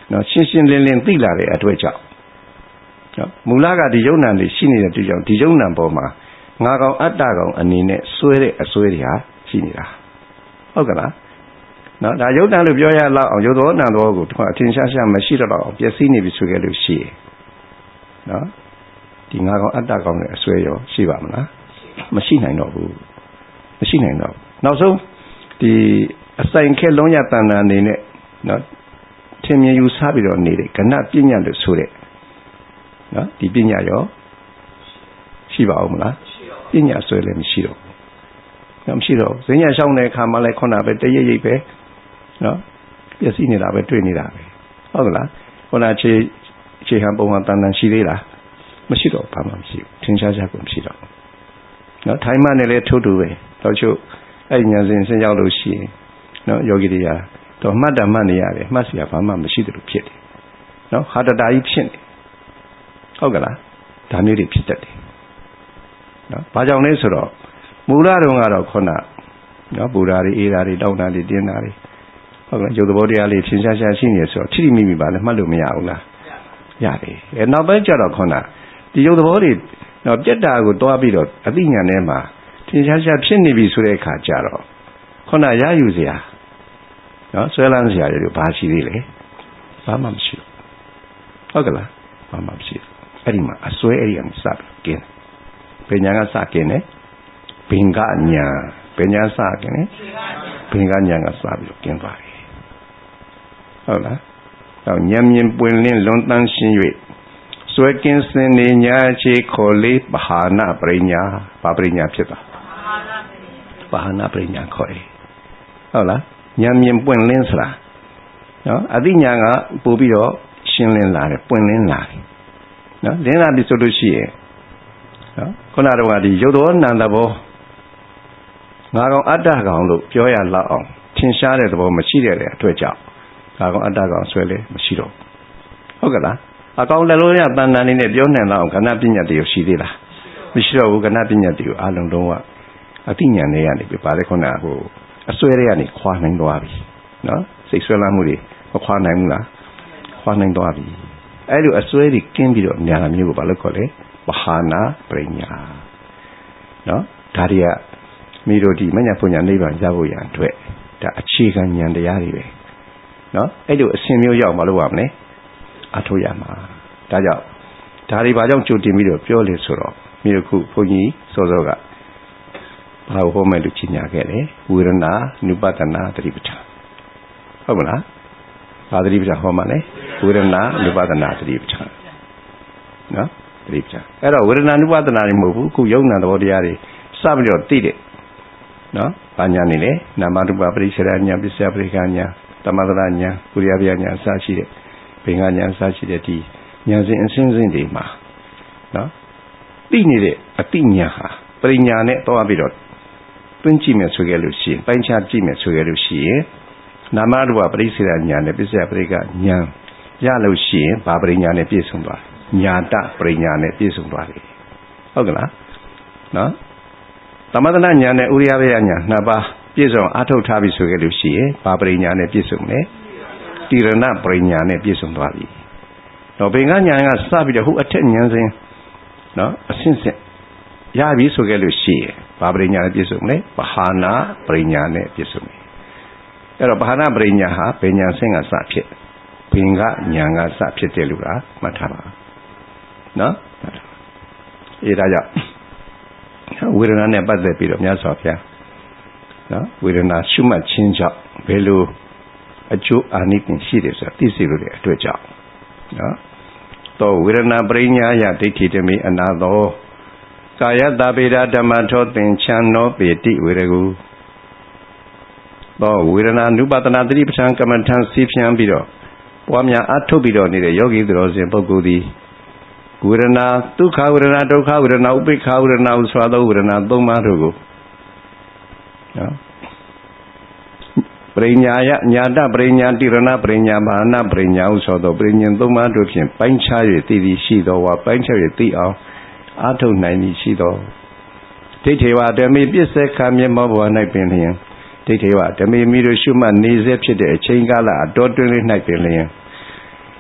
နော်ရှင်းရှင်းလင်းလင်းသိလာတဲ့အတွေ့အကြောင်းနော်မူလကဒီယုံနာတွေရှိနေတဲ့တွေ့ကြောင့်ဒီယုံနာပေါ်မှာငါကောင်အတ္တကောင်အနေနဲ့စွဲတဲ့အစွဲတွေဟာရှိနေတာဟုတ်ကလားနော်ဒါယုံနာလို့ပြောရလောက်အောင်ယုတ်သောနံသောကိုဒီမှာအထင်ရှားရှားမရှိတော့အောင်ပျက်စီးနေပြီဆိုကြလို့ရှိရင်နော်ဒီငါကောင်အတ္တကောင်နဲ့အစွဲရောရှိပါမလားမရှိနိုင်တော့ဘူးမရှိနိုင်တော့နောက်ဆုံးဒီအစိုင်ခက်လုံးရတန်တန်နေနဲ့နော်ထင်မြင်ယူဆပြီးတော့နေတဲ့ကဏပညာလို့ဆိုတဲ့နော်ဒီပညာရောရှိပါဦးမလားပညာဆွဲလည်းမရှိတော့ဘူးမရှိတော့ဈဉ္ညာရှောင်းတဲ့အခါမှလည်းခုနပဲတရိပ်ရိပ်ပဲနော်ပြည့်စည်နေတာပဲတွေ့နေတာပဲဟုတ်ကလားခုနခြေဟန်ပုံဟန်တန်တန်ရှိသေးလားမရှိတော့ဘာမှမရှိဘူးထင်ရှားရှားကိုမရှိတော့နော်ထိုင်းမှနဲ့လည်းထိုးတူပဲတော့ချို့အဲ့ဉာဏ်စဉ်ရောက်လို့ရှိရင်နော်ယောဂီတွေတော့မှတ်တာမှတ်နေရတယ်မှတ်စီရဘာမှမရှိသလိုဖြစ်တယ်နော်ဟာတတာကြီးဖြစ်နေဟုတ်ကလားဒါမျိုးတွေဖြစ်တတ်တယ်နော်ဘာကြောင့်လဲဆိုတော့မူလတုန်းကတော့ခုနနော်ပူဓာတွေအေးဓာတွေတောက်ဓာတွေတင်းဓာတွေဟုတ်ကဲ့ရုပ်သဘောတရားလေးသင်ရှားရှားရှိနေဆိုတော့ထိထိမိမိပါလဲမှတ်လို့မရဘူးလားရတယ်နောက်ပိုင်းကျတော့ခုနဒီရုပ်သဘောတွေနော်ပြက်တာကိုတွားပြီးတော့အသိဉာဏ်ထဲမှာသင်ရှားရှားဖြစ်နေပြီဆိုတဲ့အခါကျတော့ခုနရယူစရာနော်ဆွဲလန်းစရာတွေဘာရှိသေးလဲဘာမှမရှိဘူးဟုတ်ကလားဘာမှမရှိဘူးအဲ့ဒီမှာအစွဲအဲ့ဒီကနေစပြီးကင်းပညာကစကင်းတယ်ဘင်္ဂညာပညာစကင်းတယ်ဘင်္ဂညာကစပြီးတော့ကင်းသွားတယ်ဟုတ်လားတော့ဉာဏ်မြင်ပွင့်လင်းလွန်တန်းရှင်း၍စွဲကင်းစင်နေညာချေခေါ်လေးပဟာနာပရိညာဘာပရိညာဖြစ်တာပဟာနာပရိညာခေါ်တယ်ဟုတ်လားဉာဏ်မြင်ပွင့်လင်းဆိုတာနော်အသိဉာဏ်ကပို့ပြီးတော့ရှင်းလင်းလာတယ်ပွင့်လင်းလာတယ်နော်လင်းလာပြီဆိုလို့ရှိရင်နော်ခုနကတော့ဒီရုပ်တော်နံသဘောငါကောင်အတ္တကောင်လို့ပြောရလောက်အောင်ထင်ရှားတဲ့သဘောမရှိတဲ့အတွက်ကြောင့်ငါကောင်အတ္တကောင်ဆွဲလဲမရှိတော့ဟုတ်ကလားအကောင်လည်းလို့ရတန်တန်လေးနဲ့ပြောနိုင်တော့ကဏ္ဍပညာတွေရှိသေးလားမရှိတော့ဘူးကဏ္ဍပညာတွေကိုအလုံးလုံးကအသိဉာဏ်တွေကနေပြပါလေခုနဟိုအစွဲတွေကနေခွာနိုင်သွားပြီနော်စိတ်ဆွဲလန်းမှုတွေမခွာနိုင်ဘူးလားခွာနိုင်သွားပြီအဲ့လိုအစွဲတွေကင်းပြီးတော့ဉာဏ်မျိုးကိုဘာလို့ခေါ်လဲပဟာနာပရိညာနော်ဒါတွေကမိတို့ဒီမညာပညာနိဗ္ဗာန်ရဖို့ရန်အတွက်ဒါအခြေခံဉာဏ်တရားတွေပဲနော်အဲ့လိုအစဉ်မျိုးရောက်မလို့ရမလဲအထောက်ရမှာဒါကြောင့်ဒါတွေဘာကြောင့်ကြိုတင်ပြီးတော့ပြောလဲဆိုတော့မိတို့ခုဘုန်းကြီးစောစောကဘာဟောမယ်လို့ကြီးညာခဲ့တယ်ဝေဒနာနုပဒနာသတိပဋ္ဌာန်ဟုတ်မလားဘာသတိပဋ္ဌာန်ဟောမှာလဲဝေဒနာနုပဒနာသတိပဋ္ဌာန်နော်သတိပဋ္ဌာန်အဲ့တော့ဝေဒနာနုပဒနာတွေမဟုတ်ဘူးခုယုံနာသဘောတရားတွေစပြီးတော့သိတယ်နော်ဘာညာနေလဲနာမရူပပရိစ္ဆေဒညာပစ္စယပရိက္ခညာသမထညာကုရိယပြညာအစရှိတဲ့ဘင်္ဂညာအစရှိတဲ့ဒီညာစဉ်အစဉ်စဉ်တွေမှာနော်သိနေတဲ့အတိညာဟာပရိညာနဲ့တော့ပြီးတော့တွင်းကြည့်မယ်ဆိုကြလို့ရှိရင်ပိုင်းခြားကြည့်မယ်ဆိုကြလို့ရှိရင်နာမရူပပရိစ္ဆေဒညာနဲ့ပစ္စယပရိက္ခညာရလို့ရှိရင်ဘာပရိညာနဲ့ပြည့်စုံသွားညာတပရိညာနဲ့ပြည့်စုံသွားတယ်ဟုတ်ကလားနော်သမထညာနဲ့ဥရိယဗျာညာနှစ်ပါးပြည့်စုံအားထုတ်ထားပြီဆိုကြလို့ရှိရင်ဘာပရိညာနဲ့ပြည့်စုံလဲတိရဏပရိညာနဲ့ပြည့်စုံသွားပြီတော့ဘင်္ဂညာကစပြီးတော့ဟိုအထက်ဉာဏ်စဉ်နော်အဆင့်ဆင့်ရပြီဆိုကြလို့ရှိရင်ဘာပရိညာနဲ့ပြည့်စုံလဲပဟာနာပရိညာနဲ့ပြည့်စုံတယ်အဲ့တော့ပဟာနာပရိညာဟာဘယ်ညာဆင့်ကစဖြစ်ဘင်္ဂညာကစဖြစ်တယ်လို့လားမှတ်ထားပါနော်အေးဒါကြောင့်ဝေဒနာနဲ့ပတ်သက်ပြီးတော့မြတ်စွာဘုရားနော်ဝေဒနာရှုမှတ်ခြင်းကြောင့်ဘယ်လိုအကျိုးအာနိသင်ရှိတယ်ဆိုတာသိစေလို့တဲ့အတွက်ကြောင့်နော်သောဝေဒနာပရိညာယဒိဋ္ဌိတမိအနာသောကာယတဗေဒဓမ္မထောသင်္ချံနောပေတိဝေရကုသောဝေဒနာနုပဒနာသတိပဋ္ဌာန်ကမ္မထံစီဖြံပြီးတော့ပွားများအထုတ်ပြီးတော့နေတဲ့ယောဂီသူတော်စင်ပုဂ္ဂိုလ်သည်ဝေဒနာဒုက္ခဝေဒနာဒုက္ခဝေဒနာဥပိ္ပခဝေဒနာဆိုသောဝေဒနာသုံးပါးတို့ကိုနော်ပရိညာယညာတပရိညာတိရဏပရိညာဘာနာပရိညာဟုဆိုသောပရိညာသုံးပါးတို့ဖြင့်ပိုင်းခြား၍သိသည်ရှိသောဝါပိုင်းခြား၍သိအောင်အာထုတ်နိုင်သည်ရှိသောဒိဋ္ဌိဝဓမ္မေပစ္စေခမျက်မှောဘဝ၌ပင်လျင်ဒိဋ္ဌိဝဓမ္မေမိတို့ရှုမှတ်နေစေဖြစ်တဲ့အချိန်ကာလအတော်တွင်လေး၌ပင်လျင်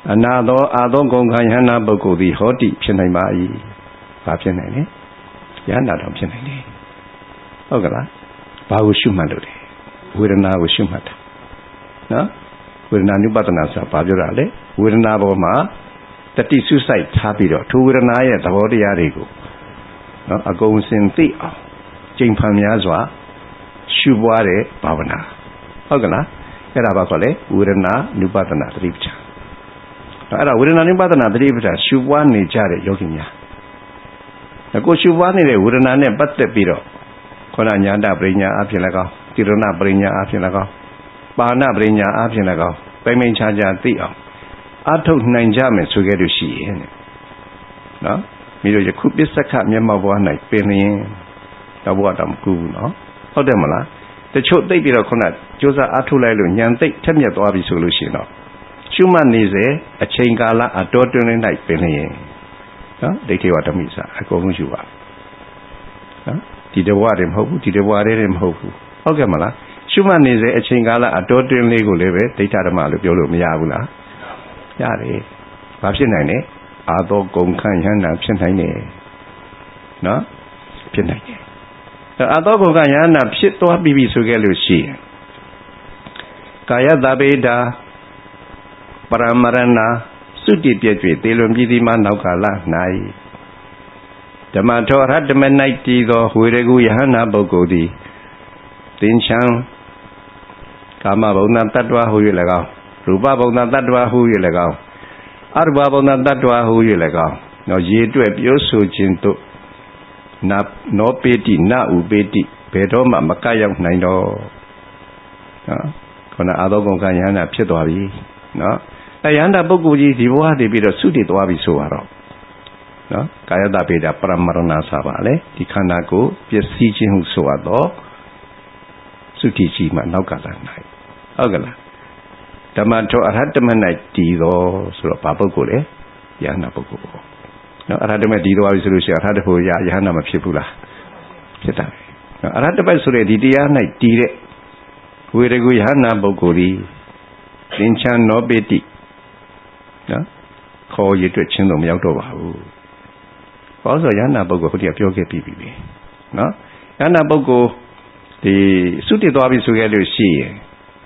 အနာသောအာသောကုန်ခံယဟနာပုဂ္ဂိုလ်သည်ဟောတိဖြစ်နိုင်ပါ၏ဘာဖြစ်နိုင်လဲယဟနာတော်ဖြစ်နိုင်တယ်ဟုတ်ကလားဘာကိုရှုမှတ်လို့လဲဝေဒနာကိုရှုမှတ်တာနော်ဝေဒနာနုပဒနာဆိုတာဘာပြောတာလဲဝေဒနာပေါ်မှာတတိစုစိုက်ထားပြီးတော့ထိုဝေဒနာရဲ့သဘောတရားတွေကိုနော်အကုန်စင်သိအောင်ကျင့်ဖန်များစွာရှုပွားတဲ့ဘာဝနာဟုတ်ကလားအဲ့ဒါဘာခေါ်လဲဝေဒနာနုပဒနာသတိပဋ္ဌာန်အဲ့ဒါဝေဒနာနုပဒနာသတိပဋ္ဌာန်ရှုပွားနေကြတဲ့ယောဂီများအခုရှုပွားနေတဲ့ဝေဒနာနဲ့ပတ်သက်ပြီးတော့ခန္ဓာညာတပရိညာအဖြစ်လည်းကောင်းတိရဏပရိညာအဖြစ်လည်းကောင်းပါဏပရိညာအဖြစ်လည်းကောင်းပိမ့်မိန်ခြားခြားသိအောင်အထုတ်နိုင်ကြမယ်ဆိုခဲ့လို့ရှိရင်နော်မိတို့ယခုပစ္စကမျက်မှောက်ဘဝ၌ပင်လျင်တော့ဘဝတော့မကူဘူးနော်ဟုတ်တယ်မလားတချို့သိပြီးတော့ခုနကြိုးစားအထုတ်လိုက်လို့ဉာဏ်သိထက်မြက်သွားပြီဆိုလို့ရှိရင်တော့ရှုမှတ်နေစေအချိန်ကာလအတော်တွင်၌ပင်လျင်နော်ဒိဋ္ဌိဝဓမိစာအကုန်လုံးယူပါနော်ဒီတဘဝတည်းမဟုတ်ဘူးဒီတဘဝတည်းမဟုတ်ဘူးဟုတ်ကဲ့မလားရှုမှတ်နေစေအချိန်ကာလအတော်တွင်လေးကိုလည်းပဲဒိဋ္ဌဓမ္မလို့ပြောလို့မရဘူးလားရတယ်ဘာဖြစ်နိုင်လဲအာသောကုန်ခန့်ယန္တာဖြစ်နိုင်တယ်နော်ဖြစ်နိုင်တယ်အာသောကုန်ခန့်ယန္တာဖြစ်သွားပြီဆိုခဲ့လို့ရှိရင်ကာယတဗေဒာပရမရဏသုတိပြည့်ကျွေသေလွန်ပြည်ဒီမှာနောက်ကာလ၌ဓမ္မထောရဓမ္မ၌တည်သောဝေရကုယဟနာပုဂ္ဂိုလ်သည်သင်္ချံကာမဘုံနာတ attva ဟူ၍၎င်းရူပဘုံနာတ attva ဟူ၍၎င်းအရူပဘုံနာတ attva ဟူ၍၎င်းနော်ရေတွက်ပြောဆိုခြင်းတို့နောပေတိနဥပေတိဘယ်တော့မှမကရောက်နိုင်တော့နော်ခန္ဓာအာသောကုန်ကယဟနာဖြစ်သွားပြီနော်ယဟနာပုဂ္ဂိုလ်ကြီးဒီဘဝတည်ပြီးတော့သုတည်သွားပြီဆိုတော့နော်ကာယတဗေဒပရမရဏစာပါလေဒီခန္ဓာကိုပျက်စီးခြင်းဟုဆိုတော့သုတိကြီးမှနောက်ကလာနိုင်ဟုတ်ကလားဓမ္မထောအရဟတမ၌တည်တော်ဆိုတော့ဘာပုဂ္ဂိုလ်လဲယဟနာပုဂ္ဂိုလ်ပေါ့နော်အရဟတမတည်သွားပြီဆိုလို့ရှိရင်အရဟတဖို့ယဟနာမဖြစ်ဘူးလားဖြစ်တာပဲနော်အရဟတပတ်ဆိုတဲ့ဒီတရား၌တည်တဲ့ဝေရကုယဟနာပုဂ္ဂိုလ်ဒီသင်္ချံနောပေတိနော်ခေါ်ရတဲ့ချင်းတော့မရောက်တော့ပါဘူးဘာလို့ဆိုယဟနာပုဂ္ဂိုလ်ဟိုတည်းပြောခဲ့ပြီးပြီနော်ယဟနာပုဂ္ဂိုလ်ဒီသုတည်သွားပြီဆိုခဲ့လို့ရှိရင်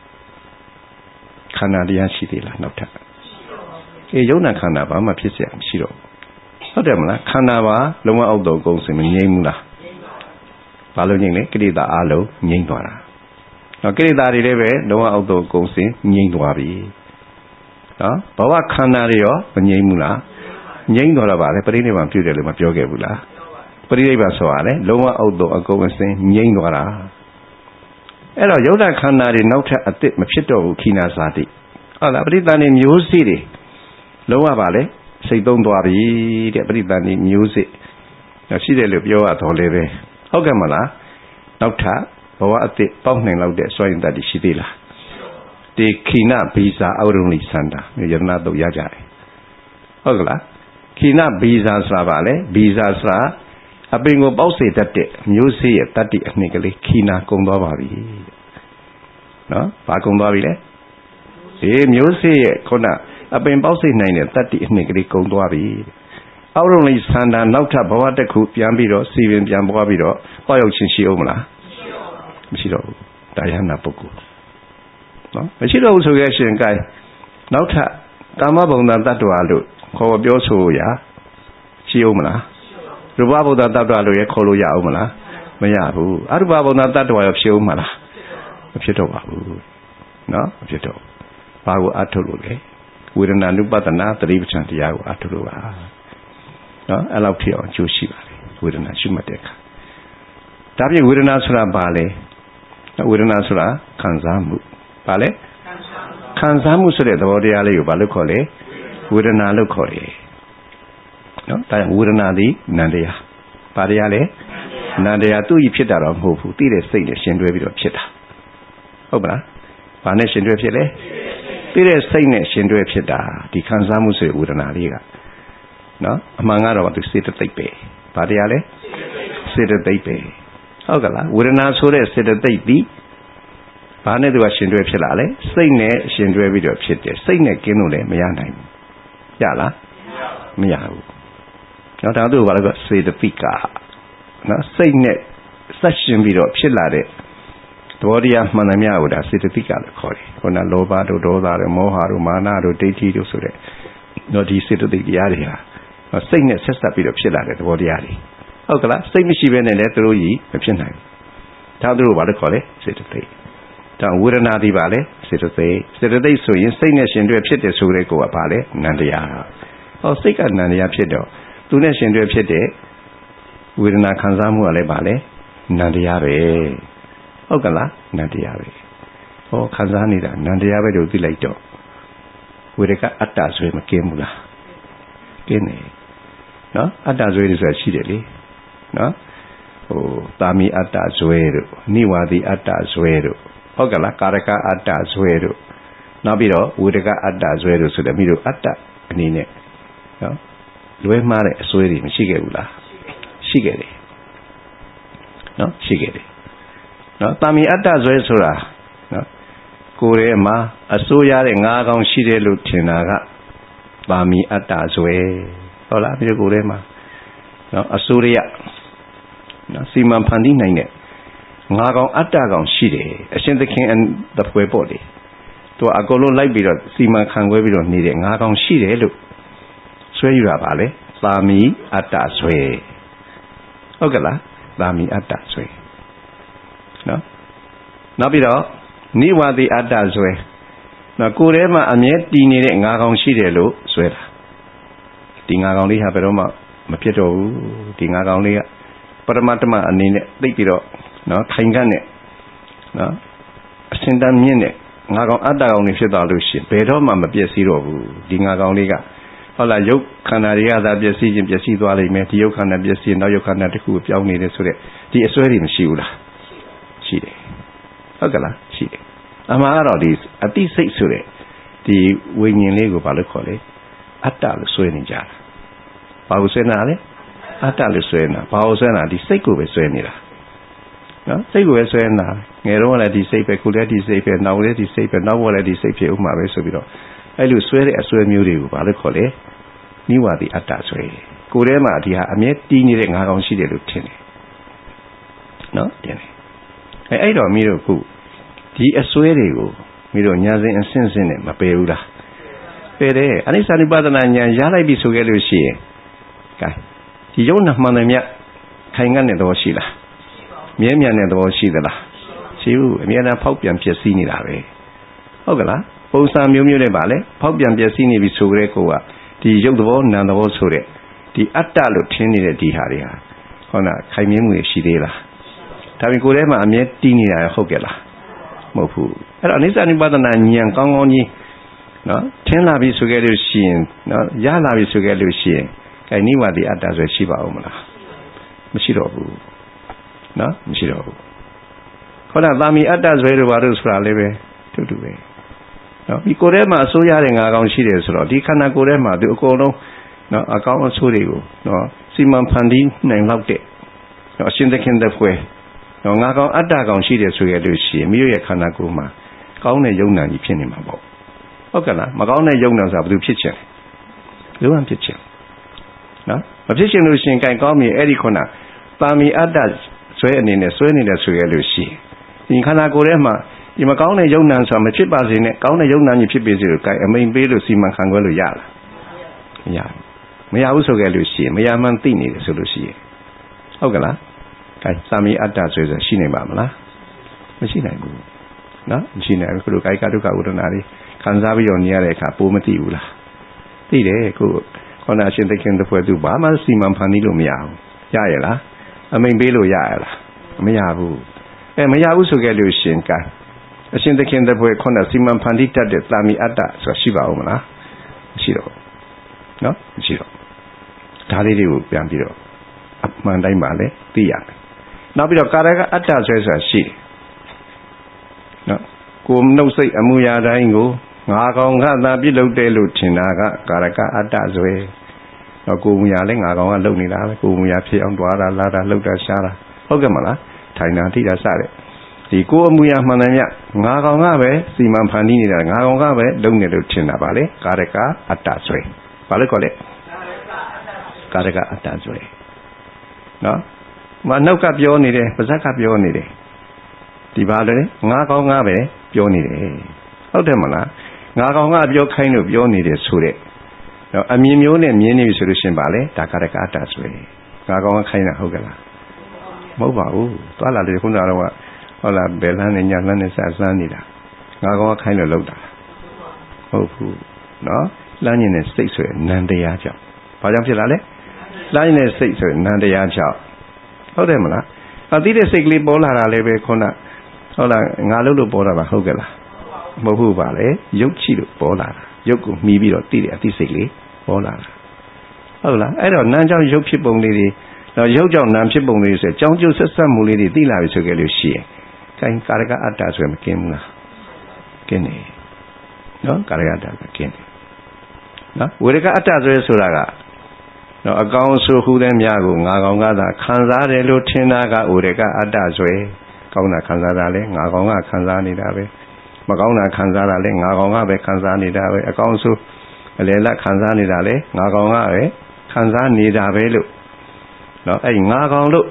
ခန္ဓာတရားရှိသေးလားနောက်ထပ်ယုံနာခန္ဓာဘာမှဖြစ်เสียမရှိတော့ဟုတ်တယ်မလားခန္ဓာပါလုံးဝအောက်တော့ကုန်စင်မငြိမ်းဘူးလားဘာလို့ငြိမ်းလဲကိလေသာအလုံးငြိမ်းသွားတာနော်ကိလေသာတွေလည်းပဲလုံးဝအောက်တော့ကုန်စင်ငြိမ်းသွားပြီနော်ဘဝခန္ဓာတွေရောမငြိမ်းဘူးလားငြိမ်းသွားတော့ဗါလေပရိနိဗ္ဗာန်ပြုတယ်လို့မပြောခဲ့ဘူးလားပရိနိဗ္ဗာန်ဆိုတာလေလုံးဝအောက်တော့အကုန်အစင်ငြိမ်းသွားတာအဲ့တော့ယုတ်တခန္ဓာတွေနောက်ထပ်အစ်စ်မဖြစ်တော့ဘူးခိနာဇာတိဟုတ်လားပရိသန္တိမျိုးစေ့တွေလုံးဝပါလေစိတ်သုံးသွားပြီတဲ့ပရိသန္တိမျိုးစေ့ရှိတယ်လို့ပြောရတော့လေပဲဟုတ်ကဲ့မလားနောက်ထပ်ဘဝအစ်စ်ပေါက်နိုင်လောက်တဲ့စွန့်ရင်တတ်ရှိသေးလားဒီခိနဘီဇာအောရုံလိစန္ဒာယရဏတုတ်ရကြတယ်ဟုတ်ကလားခိနဘီဇာဆိုတာပါလေဘီဇာဆိုတာအပင်ကိုပေါက်စေတတ်တဲ့မျိုးစေ့ရဲ့တတ္တိအနှစ်ကလေးခိနာကုံသွားပါပြီနော်ဘာကုံသွားပြီလဲဒီမျိုးစေ့ရဲ့ခုနအပင်ပေါက်စေနိုင်တဲ့တတ္တိအနှစ်ကလေးကုံသွားပြီအောက်ရုံလေးသန္တာနောက်ထပ်ဘဝတစ်ခုပြန်ပြီးတော့စီပင်ပြန်ပွားပြီးတော့ဟောရောက်ချင်းရှိအောင်မလားမရှိတော့ဘူးဒါယဟနာပုဂ္ဂိုလ်နော်မရှိတော့ဘူးဆိုခဲ့ရှင်ကိုင်းနောက်ထပ်ကာမဘုံသာတ attva လို့ခေါ်ပြောဆိုရရှိအောင်မလားရူပဘုဒ္ဓတ attva လို့ရခေါ်လို့ရအောင်မလားမရဘူးအရူပဘုဒ္ဓတ attva ရောဖြစ်အောင်မလားမဖြစ်တော့ပါဘူးနော်မဖြစ်တော့ဘာကိုအထုတ်လို့လဲဝေဒနာနုပဒနာသတိပဋ္ဌာန်တရားကိုအထုတ်လို့ပါနော်အဲ့လောက်ဖြစ်အောင်ကြိုးရှိပါလေဝေဒနာရှုမှတ်တဲ့အခါဒါပြင်ဝေဒနာဆိုတာဘာလဲဝေဒနာဆိုတာခံစားမှုဘာလဲခံစားမှုဆိုတဲ့သဘောတရားလေးကိုဘာလို့ခေါ်လဲဝေဒနာလို့ခေါ်တယ်နော်ဒါဝေဒနာသည်နံတရားဘာတရားလဲနံတရားသူ့ကြီးဖြစ်တာတော့မဟုတ်ဘူးသိတဲ့စိတ်နဲ့ရှင်တွဲပြီးတော့ဖြစ်တာဟုတ်ပါလားဘာနဲ့ရှင်တွဲဖြစ်လဲသိတဲ့စိတ်နဲ့ရှင်တွဲဖြစ်တာဒီခံစားမှုဆိုတဲ့ဝေဒနာလေးကနော်အမှန်ကတော့သူစေတသိက်ပဲဘာတရားလဲစေတသိက်ပဲဟုတ်ကလားဝေဒနာဆိုတဲ့စေတသိက်ပြီးဘာနဲ့သူကရှင်တွဲဖြစ်လာလဲစိတ်နဲ့ရှင်တွဲပြီးတော့ဖြစ်တယ်စိတ်နဲ့ကင်းလို့လည်းမရနိုင်ဘူးရလားမရဘူးနော်ဒါတို့ဘာလဲကစေတသိက်ကနော်စိတ်နဲ့ဆက်ရှင်ပြီးတော့ဖြစ်လာတဲ့သဘောတရားမှန်သမျှကိုဒါစေတသိက်ကလို့ခေါ်တယ်ခုနလောဘတို့ဒေါသတို့မောဟတို့မာနတို့ဒိဋ္ဌိတို့ဆိုတဲ့နော်ဒီစေတသိက်တရားတွေဟာစိတ်နဲ့ဆက်ဆက်ပြီးတော့ဖြစ်လာတဲ့သဘောတရားတွေဟုတ်ကလားစိတ်မရှိဘဲနဲ့လည်းသူတို့ကြီးမဖြစ်နိုင်ဘူးဒါတို့ဘာလို့ခေါ်လဲစေတသိက်ဒါဝေဒနာဒီပါလေစေတသိက်ဆိုရင်စိတ်နဲ့ရှင်တွဲဖြစ်တဲ့ဆိုတဲ့ကိုကပါလေနန္တရားဟောစိတ်ကနန္တရားဖြစ်တော့သူနဲ့ရှင်တွဲဖြစ်တဲ့ဝေဒနာခံစားမှုကလည်းပါလေနန္တရားပဲဟုတ်ကလားနန္တရားပဲဟောခံစားနေတာနန္တရားပဲလို့သိလိုက်တော့ဝေဒကအတ္တဆိုရင်မကင်းဘူးလားကင်းတယ်နော်အတ္တဇွဲတွေဆိုတာရှိတယ်လေနော်တာမီအတ္တဇွဲတို့နိဝါဒီအတ္တဇွဲတို့ဟုတ်ကလားကာရကအတ္တဇွဲတို့နောက်ပြီးတော့ဝေဒကအတ္တဇွဲတို့ဆိုတဲ့မိတို့အတ္တအနေနဲ့နော်လွဲမှားတဲ့အစွဲတွေမရှိခဲ့ဘူးလားရှိခဲ့တယ်နော်ရှိခဲ့တယ်နော်တာမီအတ္တဇွဲဆိုတာနော်ကိုယ်ထဲမှာအစိုးရတဲ့ငါးကောင်ရှိတယ်လို့ထင်တာကတာမီအတ္တဇွဲဟုတ်လားဒီကိုယ်ထဲမှာနော်အစိုးရနော်စီမံဖန်တီးနိုင်တဲ့ငါးကောင်အတ္တကောင်ရှိတယ်အရှင်သခင်တပွဲပေါ့လေသူအကုန်လုံးလိုက်ပြီးတော့စီမံခန့်ခွဲပြီးတော့နေတဲ့ငါးကောင်ရှိတယ်လို့ဆွဲယူတာပါလေသာမီအတ္တဆွဲဟုတ်ကလားသာမီအတ္တဆွဲနော်နောက်ပြီးတော့နိဝါဒီအတ္တဆွဲနော်ကိုယ်ထဲမှာအမြဲတည်နေတဲ့ငါးကောင်ရှိတယ်လို့ဆွဲတာဒီငါးကောင်လေးဟာဘယ်တော့မှမဖြစ်တော့ဘူးဒီငါးကောင်လေးကပရမတ္တမအနေနဲ့သိပြီးတော့နော်ခိုင်ခန့်နဲ့နော်အစင်တမ်းမြင့်တဲ့ငါးကောင်အတ္တကောင်တွေဖြစ်သွားလို့ရှိရင်ဘယ်တော့မှမပြည့်စည်တော့ဘူးဒီငါးကောင်လေးကဟုတ်လားရုပ်ခန္ဓာတွေကသာပြည့်စည်ခြင်းပြည့်စည်သွားလိမ့်မယ်ဒီရုပ်ခန္ဓာပြည့်စည်နောက်ရုပ်ခန္ဓာတစ်ခုကိုပြောင်းနေတယ်ဆိုတဲ့ဒီအစွဲတွေမရှိဘူးလားရှိတယ်ဟုတ်ကလားရှိတယ်အမှန်ကတော့ဒီအတိစိတ်ဆိုတဲ့ဒီဝိညာဉ်လေးကိုဘာလို့ခေါ်လဲအတ္တလို့ဆွဲနေကြတာဘာလို့ဆွဲနေတာလဲအတ္တလို့ဆွဲနေတာဘာလို့ဆွဲနေတာဒီစိတ်ကိုပဲဆွဲနေတာနော်စိတ်ကိုပဲဆွဲနေတာငယ်တော့လည်းဒီစိတ်ပဲခုလည်းဒီစိတ်ပဲနောက်လည်းဒီစိတ်ပဲနောက်ဘောလည်းဒီစိတ်ဖြစ်ဥမှာပဲဆိုပြီးတော့အဲ့လိုဆွဲတဲ့အဆွဲမျိုးတွေကိုဘာလို့ခေါ်လဲနိဝါဒီအတ္တဆွဲကိုယ်ထဲမှာဒီဟာအမြဲတည်နေတဲ့ငါးကောင်ရှိတယ်လို့ထင်တယ်နော်တင်တယ်အဲ့တော့မိတို့ခုဒီအဆွဲတွေကိုမိတို့ညာစဉ်အဆင့်ဆင့်နဲ့မပယ်ဘူးလားပယ်တယ်အနိစ္စ ानु ပါဒနာညာရလိုက်ပြီဆိုခဲ့လို့ရှိရင်ကဲဒီယုံနာမှန်တယ်မြတ်ခိုင်ငတ်တဲ့သဘောရှိလားမြဲမြံတဲ့သဘောရှိသလားရှိဘူးအမြဲတမ်းဖောက်ပြန်ဖြစ်စည်းနေတာပဲဟုတ်ကလားပုံစံမျိုးမျိုးနဲ့ပါလေဖောက်ပြန်ဖြစ်စည်းနေပြီဆိုကြတဲ့ကိုကဒီယုတ်သဘောနာမ်သဘောဆိုတဲ့ဒီအတ္တလို့ထင်နေတဲ့ဒီဟာတွေဟာဟောနာခိုင်မြဲမှုရှိသေးလားဒါပြင်ကိုယ်ထဲမှာအမြဲတည်နေတာဟုတ်ကဲ့လားမဟုတ်ဘူးအဲ့တော့အနိစ္စ ानु ပါဒနာဉာဏ်ကောင်းကောင်းကြီးနော်ထင်လာပြီဆိုခဲ့လို့ရှိရင်နော်ရလာပြီဆိုခဲ့လို့ရှိရင်အဲနိဝါဒီအတ္တဆိုရှိပါဦးမလားမရှိတော့ဘူးနော်မရှိတော့ဘူးခေါင်းသာမီအတ္တဆိုရဘာလို့ဆိုတာလည်းပဲတူပဲနော်ဒီကိုယ်ထဲမှာအစိုးရတဲ့ငါးကောင်ရှိတယ်ဆိုတော့ဒီခန္ဓာကိုယ်ထဲမှာသူအကုန်လုံးနော်အကောင်အဆိုးတွေကိုနော်စီမံဖန်တီးနိုင်လောက်တဲ့နော်အရှင်သခင်တပွဲနော်ငါးကောင်အတ္တကောင်ရှိတယ်ဆိုရလို့ရှိရင်မိရဲ့ခန္ဓာကိုယ်မှာကောင်းတဲ့ယုံနာကြီးဖြစ်နေမှာပေါ့ဟုတ်ကဲ့လားမကောင်းတဲ့ယုံနာဆိုတာဘယ်လိုဖြစ်ချင်လဲလုံးဝဖြစ်ချင်နော်မဖြစ်ချင်လို့ရှိရင်ကြိုင်ကောင်းပြီအဲ့ဒီခုနပါမီအတ္တဆွဲအနေနဲ့ဆွဲနေတယ်ဆိုရလို့ရှိရင်ဒီခန္ဓာကိုယ်ထဲမှာဒီမကောင်းတဲ့ယုံနာဆိုတာမဖြစ်ပါစေနဲ့ကောင်းတဲ့ယုံနာကြီးဖြစ်ပေစေလို့ကြိုင်အမိန်ပေးလို့စီမံခန့်ခွဲလို့ရလားမရဘူးဆိုကြလို့ရှိရင်မရမှန်းသိနေတယ်ဆိုလို့ရှိရင်ဟုတ်ကလားကြိုင်ပါမီအတ္တဆိုရှိနေပါမလားမရှိနိုင်ဘူးနော်မရှိနိုင်ဘူးခုလိုကာယကဒုက္ခဝေဒနာတွေခံစားပြီးတော့နေရတဲ့အခါပိုးမသိဘူးလားသိတယ်ခုခေါင်းအရှင်သခင်တပွဲသူဘာမှစီမံဖန်တီးလို့မရဘူးရရလားအမိန်ပေးလို့ရရလားမရဘူးမရဘူးဆိုခဲ့လို့ရှင်ကအရှင်သခင်တပွဲခေါင်းစီမံဖန်တီးတတ်တဲ့သာမီအတ္တဆိုတာရှိပါဦးမလားမရှိတော့နော်မရှိတော့ဒါလေးတွေကိုပြန်ပြီးတော့အမှန်တိုင်းပါလေသိရမယ်နောက်ပြီးတော့ကာရကအတ္တဆိုတာရှိတယ်နော်ကိုယ်နှုတ်စိတ်အမှုရာတိုင်းကိုငါကောင်ကသာပြုလုပ်တယ်လို့ထင်တာကကာရကအတ္တဆွဲတော့ကိုယ်မူရာလဲငါကောင်ကလုပ်နေတာပဲကိုယ်မူရာဖြစ်အောင်တွားတာလာတာလှုပ်တာရှားတာဟုတ်ကဲ့မလားထိုင်တာထိတာစတဲ့ဒီကိုယ်အမူရာမှန်တယ်မြငါကောင်ကပဲစီမံဖန်တီးနေတာငါကောင်ကပဲလုပ်နေလို့ထင်တာပါလေကာရကအတ္တဆွဲဘာလို့ခေါ်လဲကာရကအတ္တဆိုရယ်နော်မနောက်ကပြောနေတယ်ပါဇက်ကပြောနေတယ်ဒီပါလေငါကောင်းငါပဲပြောနေတယ်ဟုတ်တယ်မလားငါကောင်းငါပြောခိုင်းလို့ပြောနေတယ်ဆိုတဲ့နော်အမြင်မျိုးနဲ့မြင်နေပြီဆိုလို့ရှင်ပါလေဒါကာရကအတ္တဆိုရယ်ငါကောင်းငါခိုင်းတာဟုတ်ကလားမဟုတ်ပါဘူးသွားလာတယ်ခုနကတော့ဟုတ်လားဘယ်လမ်းနဲ့ညာလမ်းနဲ့စမ်းနေတာငါကောင်းငါခိုင်းလို့လောက်တာဟုတ်ဘူးနော်လမ်းညင်တဲ့စိတ်ဆိုရယ်နံတရားကြောင့်ဘာကြောင့်ဖြစ်လာလဲလမ်းညင်တဲ့စိတ်ဆိုရယ်နံတရားကြောင့်ဟုတ်တယ်မလားအသိတဲ့စိတ်ကလေးပေါ်လာတာလည်းပဲခုနဟုတ်လားငါလို့ပေါ်လာတာဟုတ်ကဲ့လားမဟုတ်ဘူးပါလေရုပ်ချိလို့ပေါ်လာတာရုပ်ကိုမှီပြီးတော့သိတဲ့အသိစိတ်လေးပေါ်လာတာဟုတ်လားအဲ့တော့နာမ်ကြောင့်ရုပ်ဖြစ်ပုံလေးတွေတော့ရုပ်ကြောင့်နာမ်ဖြစ်ပုံလေးဆိုကြောင်းကျုပ်ဆက်ဆက်မှုလေးတွေသိလာပြီဆိုကြလို့ရှိရင်ခိုင်ကာရကအတ္တဆိုရင်မကင်းဘူးလားကင်းတယ်နော်ကာရကအတ္တကကင်းတယ်နော်ဝေရကအတ္တဆိုတာကနော်အကောင်ဆိုဟူတဲ့များကိုငါကောင်ကသာခံစားတယ်လို့ထင်တာကဝေရကအတ္တဆိုရင်ကောင်းတာခံစားတာလဲငါကောင်ကခံစားနေတာပဲမကောင်းတာခံစားတာလဲငါကောင်ကပဲခံစားနေတာပဲအကောင်ဆိုအလေလက်ခံစားနေတာလဲငါကောင်ကပဲခံစားနေတာပဲလို့နော်အဲ့ဒီငါကောင်လို့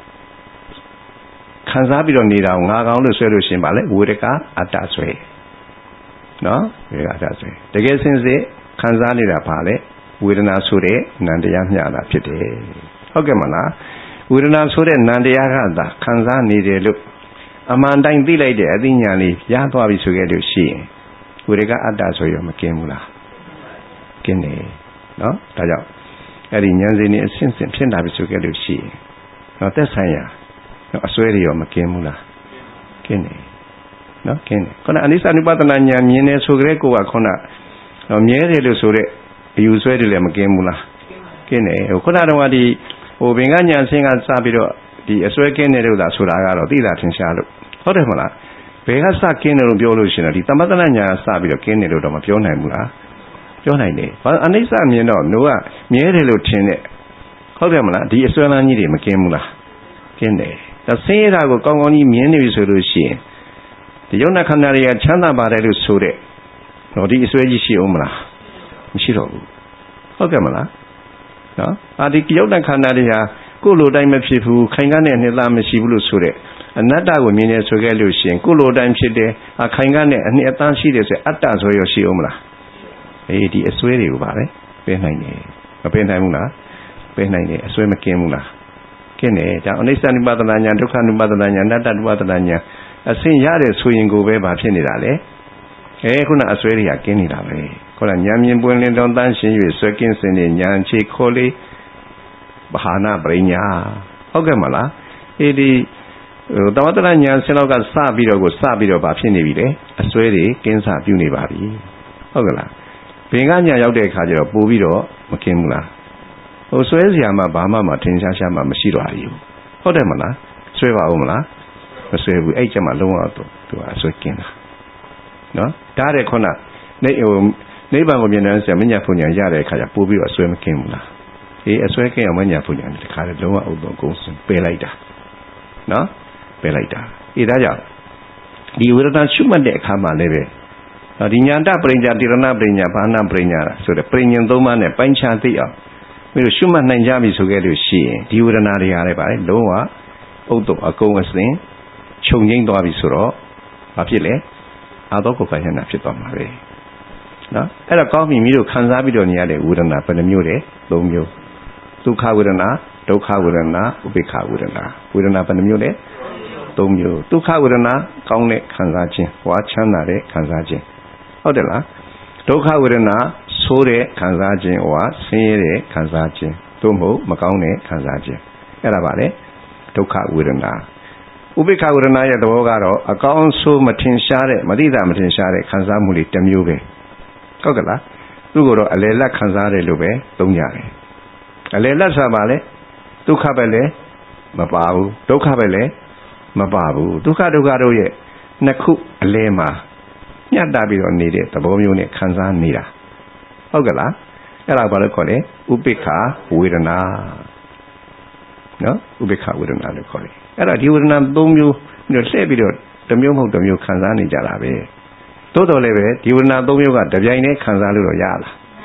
ခံစားပြီးတော့နေတာငါကောင်လို့ဆွဲလို့ရှင်ပါလေဝေရကအတ္တဆွဲနော်ဝေရကအတ္တဆွဲတကယ်စင်စစ်ခံစားနေတာပါလေဝေဒနာဆိုတဲ့နံတရားမျှတာဖြစ်တယ်ဟုတ်ကဲ့မလားဝေဒနာဆိုတဲ့နံတရားကသာခံစားနေတယ်လို့အမှန်တိုင်းသိလိုက်တဲ့အသိဉာဏ်လေးရသွားပြီဆိုခဲ့လို့ရှိရင်ဝေရကအတ္တဆိုရမကင်းဘူးလားကင်းတယ်နော်ဒါကြောင့်အဲ့ဒီဉာဏ်စဉ်နဲ့အစဉ်စဉ်ဖြစ်လာပြီဆိုခဲ့လို့ရှိရင်တော့သက်ဆိုင်ရာအစွဲတွေရောမကင်းဘူးလားကင်းတယ်နော်ကင်းတယ်ခုနအနိစ္စ ानु ပဒနာဉာဏ်မြင်နေဆိုကြတဲ့ကိုကခုနမြဲတယ်လို့ဆိုတဲ့အယူဆွဲတွေလည်းမကင်းဘူးလားကင်းတယ်ခုနတော့ဒီဘင်္ဂဉာဏ်ဆင်းကစပြီးတော့ဒီအစွဲကင်းတယ်လို့သာဆိုတာကတော့သိတာထင်ရှားလို့ဟုတ်တယ်မလားဘယ်ကစကင်းတယ်လို့ပြောလို့ရှိရင်ဒီသမထနာဉာဏ်စပြီးတော့ကင်းတယ်လို့တော့မပြောနိုင်ဘူးလားပြောနိုင်တယ်ဘာအနိစ္စမြင်တော့နိုးကမြဲတယ်လို့ထင်တဲ့ဟုတ်တယ်မလားဒီအစွဲလမ်းကြီးတွေမကင်းဘူးလားကင်းတယ်ဒါဆင်းရဲတာကိုကောင်းကောင်းကြီးမြင်နေပြီဆိုလို့ရှိရင်ဒီယုံနာခန္ဓာတွေကချမ်းသာပါတယ်လို့ဆိုတဲ့တော့ဒီအစွဲကြီးရှိအောင်မလားမရှိတော့ဘူးဟုတ်ကဲ့မလားနော်ဒီယုံနာခန္ဓာတွေဟာကိုယ်လိုတိုင်းမဖြစ်ဘူးခိုင်ကနဲ့နှစ်သားမရှိဘူးလို့ဆိုတဲ့အနတ္တကိုမြင်နေဆိုခဲ့လို့ရှိရင်ကိုယ်လိုတိုင်းဖြစ်တယ်ခိုင်ကနဲ့အနှစ်အသားရှိတယ်ဆိုအတ္တဆိုရရှိအောင်မလားဒီအစွဲတွေကိုပါပဲပေးနိုင်တယ်မပေးနိုင်ဘူးလားပေးနိုင်တယ်အစွဲမကင်းဘူးလားကင်းတယ်ဒါအနိစ္စ ानु ပဒနာဉာဏ်ဒုက္ခ ानु ပဒနာဉာဏ်အနတ္တ ानु ပဒနာဉာဏ်အစင်ရတယ်ဆိုရင်ကိုပဲဘာဖြစ်နေတာလဲခုနအစွဲတွေကကင်းနေတာပဲခုနဉာဏ်မြင်ပွင့်လင်းတော်တန်းရှင်၍ဆွဲကင်းစင်နေဉာဏ်ချေခေါ်လေးဘာနာပရိညာဟုတ်ကဲ့မလားဒီတဝတ္တဉာဏ်ဆင်းလောက်ကစပြီးတော့ဘာဖြစ်နေပြီလဲအစွဲတွေကင်းစပြုနေပါပြီဟုတ်ကဲ့လားဘင်္ဂဉာဏ်ရောက်တဲ့အခါကျတော့ပို့ပြီးတော့မကင်းဘူးလားဆွဲစရာမှဘာမှထင်ရှားမှမရှိတော့ဘူးဟုတ်တယ်မလားဆွဲပါဦးမလားမဆွဲဘူးအဲ့ကျမှလုံးဝသူကအဆွဲကင်းတာနော်ဒါတဲ့ခုနနိဗ္ဗာန်ကိုမြင်တဲ့ဆရာမညာဖုန်ညာရတဲ့အခါကျပို့ပြီးတော့အဆွဲမကင်းဘူးလားအဆွဲကင်းအောင်မညာဖုန်ညာတခါတည်းလုံးဝအုပ်တော့ကုန်စင်ပယ်လိုက်တာနော်ပယ်လိုက်တာဒါကြောင့်ဒီဝိရဒရှုမှတ်တဲ့အခါမှာလည်းပဲဒီညာတပရိညာတိရဏပရိညာဘာနာပရိညာဆိုတဲ့ပရိညာသုံးပါးနဲ့ပိုင်းခြားသိအောင်ပြီးတော့ရှုမှတ်နိုင်ကြပြီဆိုခဲ့လို့ရှိရင်ဒီဝေဒနာတွေရတယ်ပါလေလုံးဝဥဒ္ဒအကုန်အစင်ခြုံငိမ့်သွားပြီဆိုတော့ဘာဖြစ်လဲအာသောကောကယနာဖြစ်သွားမှာပဲနော်အဲ့တော့ကောင်းပြီမိတို့ခံစားပြီးတော့နေရတဲ့ဝေဒနာဘယ်နှမျိုးလဲ၃မျိုးဒုက္ခဝေဒနာဒုက္ခဝေဒနာဥပေက္ခဝေဒနာဘယ်နှမျိုးလဲ၃မျိုးဒုက္ခဝေဒနာကောင်းတဲ့ခံစားခြင်းဝါချမ်းသာတဲ့ခံစားခြင်းဟုတ်တယ်လားဒုက္ခဝေဒနာဆိုးတဲ့ခံစားခြင်းဝါဆင်းရဲတဲ့ခံစားခြင်းသို့မဟုတ်မကောင်းတဲ့ခံစားခြင်းအဲ့ဒါပါလေဒုက္ခဝေဒနာဥပေက္ခဝေဒနာရဲ့သဘောကတော့အကောင်းဆိုးမထင်ရှားတဲ့မသိတာမထင်ရှားတဲ့ခံစားမှုတွေတစ်မျိုးပဲဟုတ်ကဲ့လားသူ့ကိုတော့အလယ်လက်ခံစားတယ်လို့ပဲသုံးကြတယ်အလယ်လက်ဆိုပါလေဒုက္ခပဲလေမပါဘူးဒုက္ခပဲလေမပါဘူးဒုက္ခတို့ရဲ့နှစ်ခုအလယ်မှာညှပ်တာပြီးတော့နေတဲ့သဘောမျိုးနဲ့ခံစားနေတာဟုတ်ကဲ့လားအဲ့ဒါဘာလို့ခေါ်လဲဥပိ္ပခဝေဒနာနော်ဥပိ္ပခဝေဒနာလို့ခေါ်တယ်အဲ့ဒါဒီဝေဒနာ၃မျိုးပြီးတော့လှည့်ပြီးတော့တစ်မျိုးမဟုတ်တစ်မျိုးခံစားနေကြတာပဲတိုးတော်လည်းပဲဒီဝေဒနာ၃မျိုးကတပြိုင်တည်းခံစားလို့တော့ရလားမ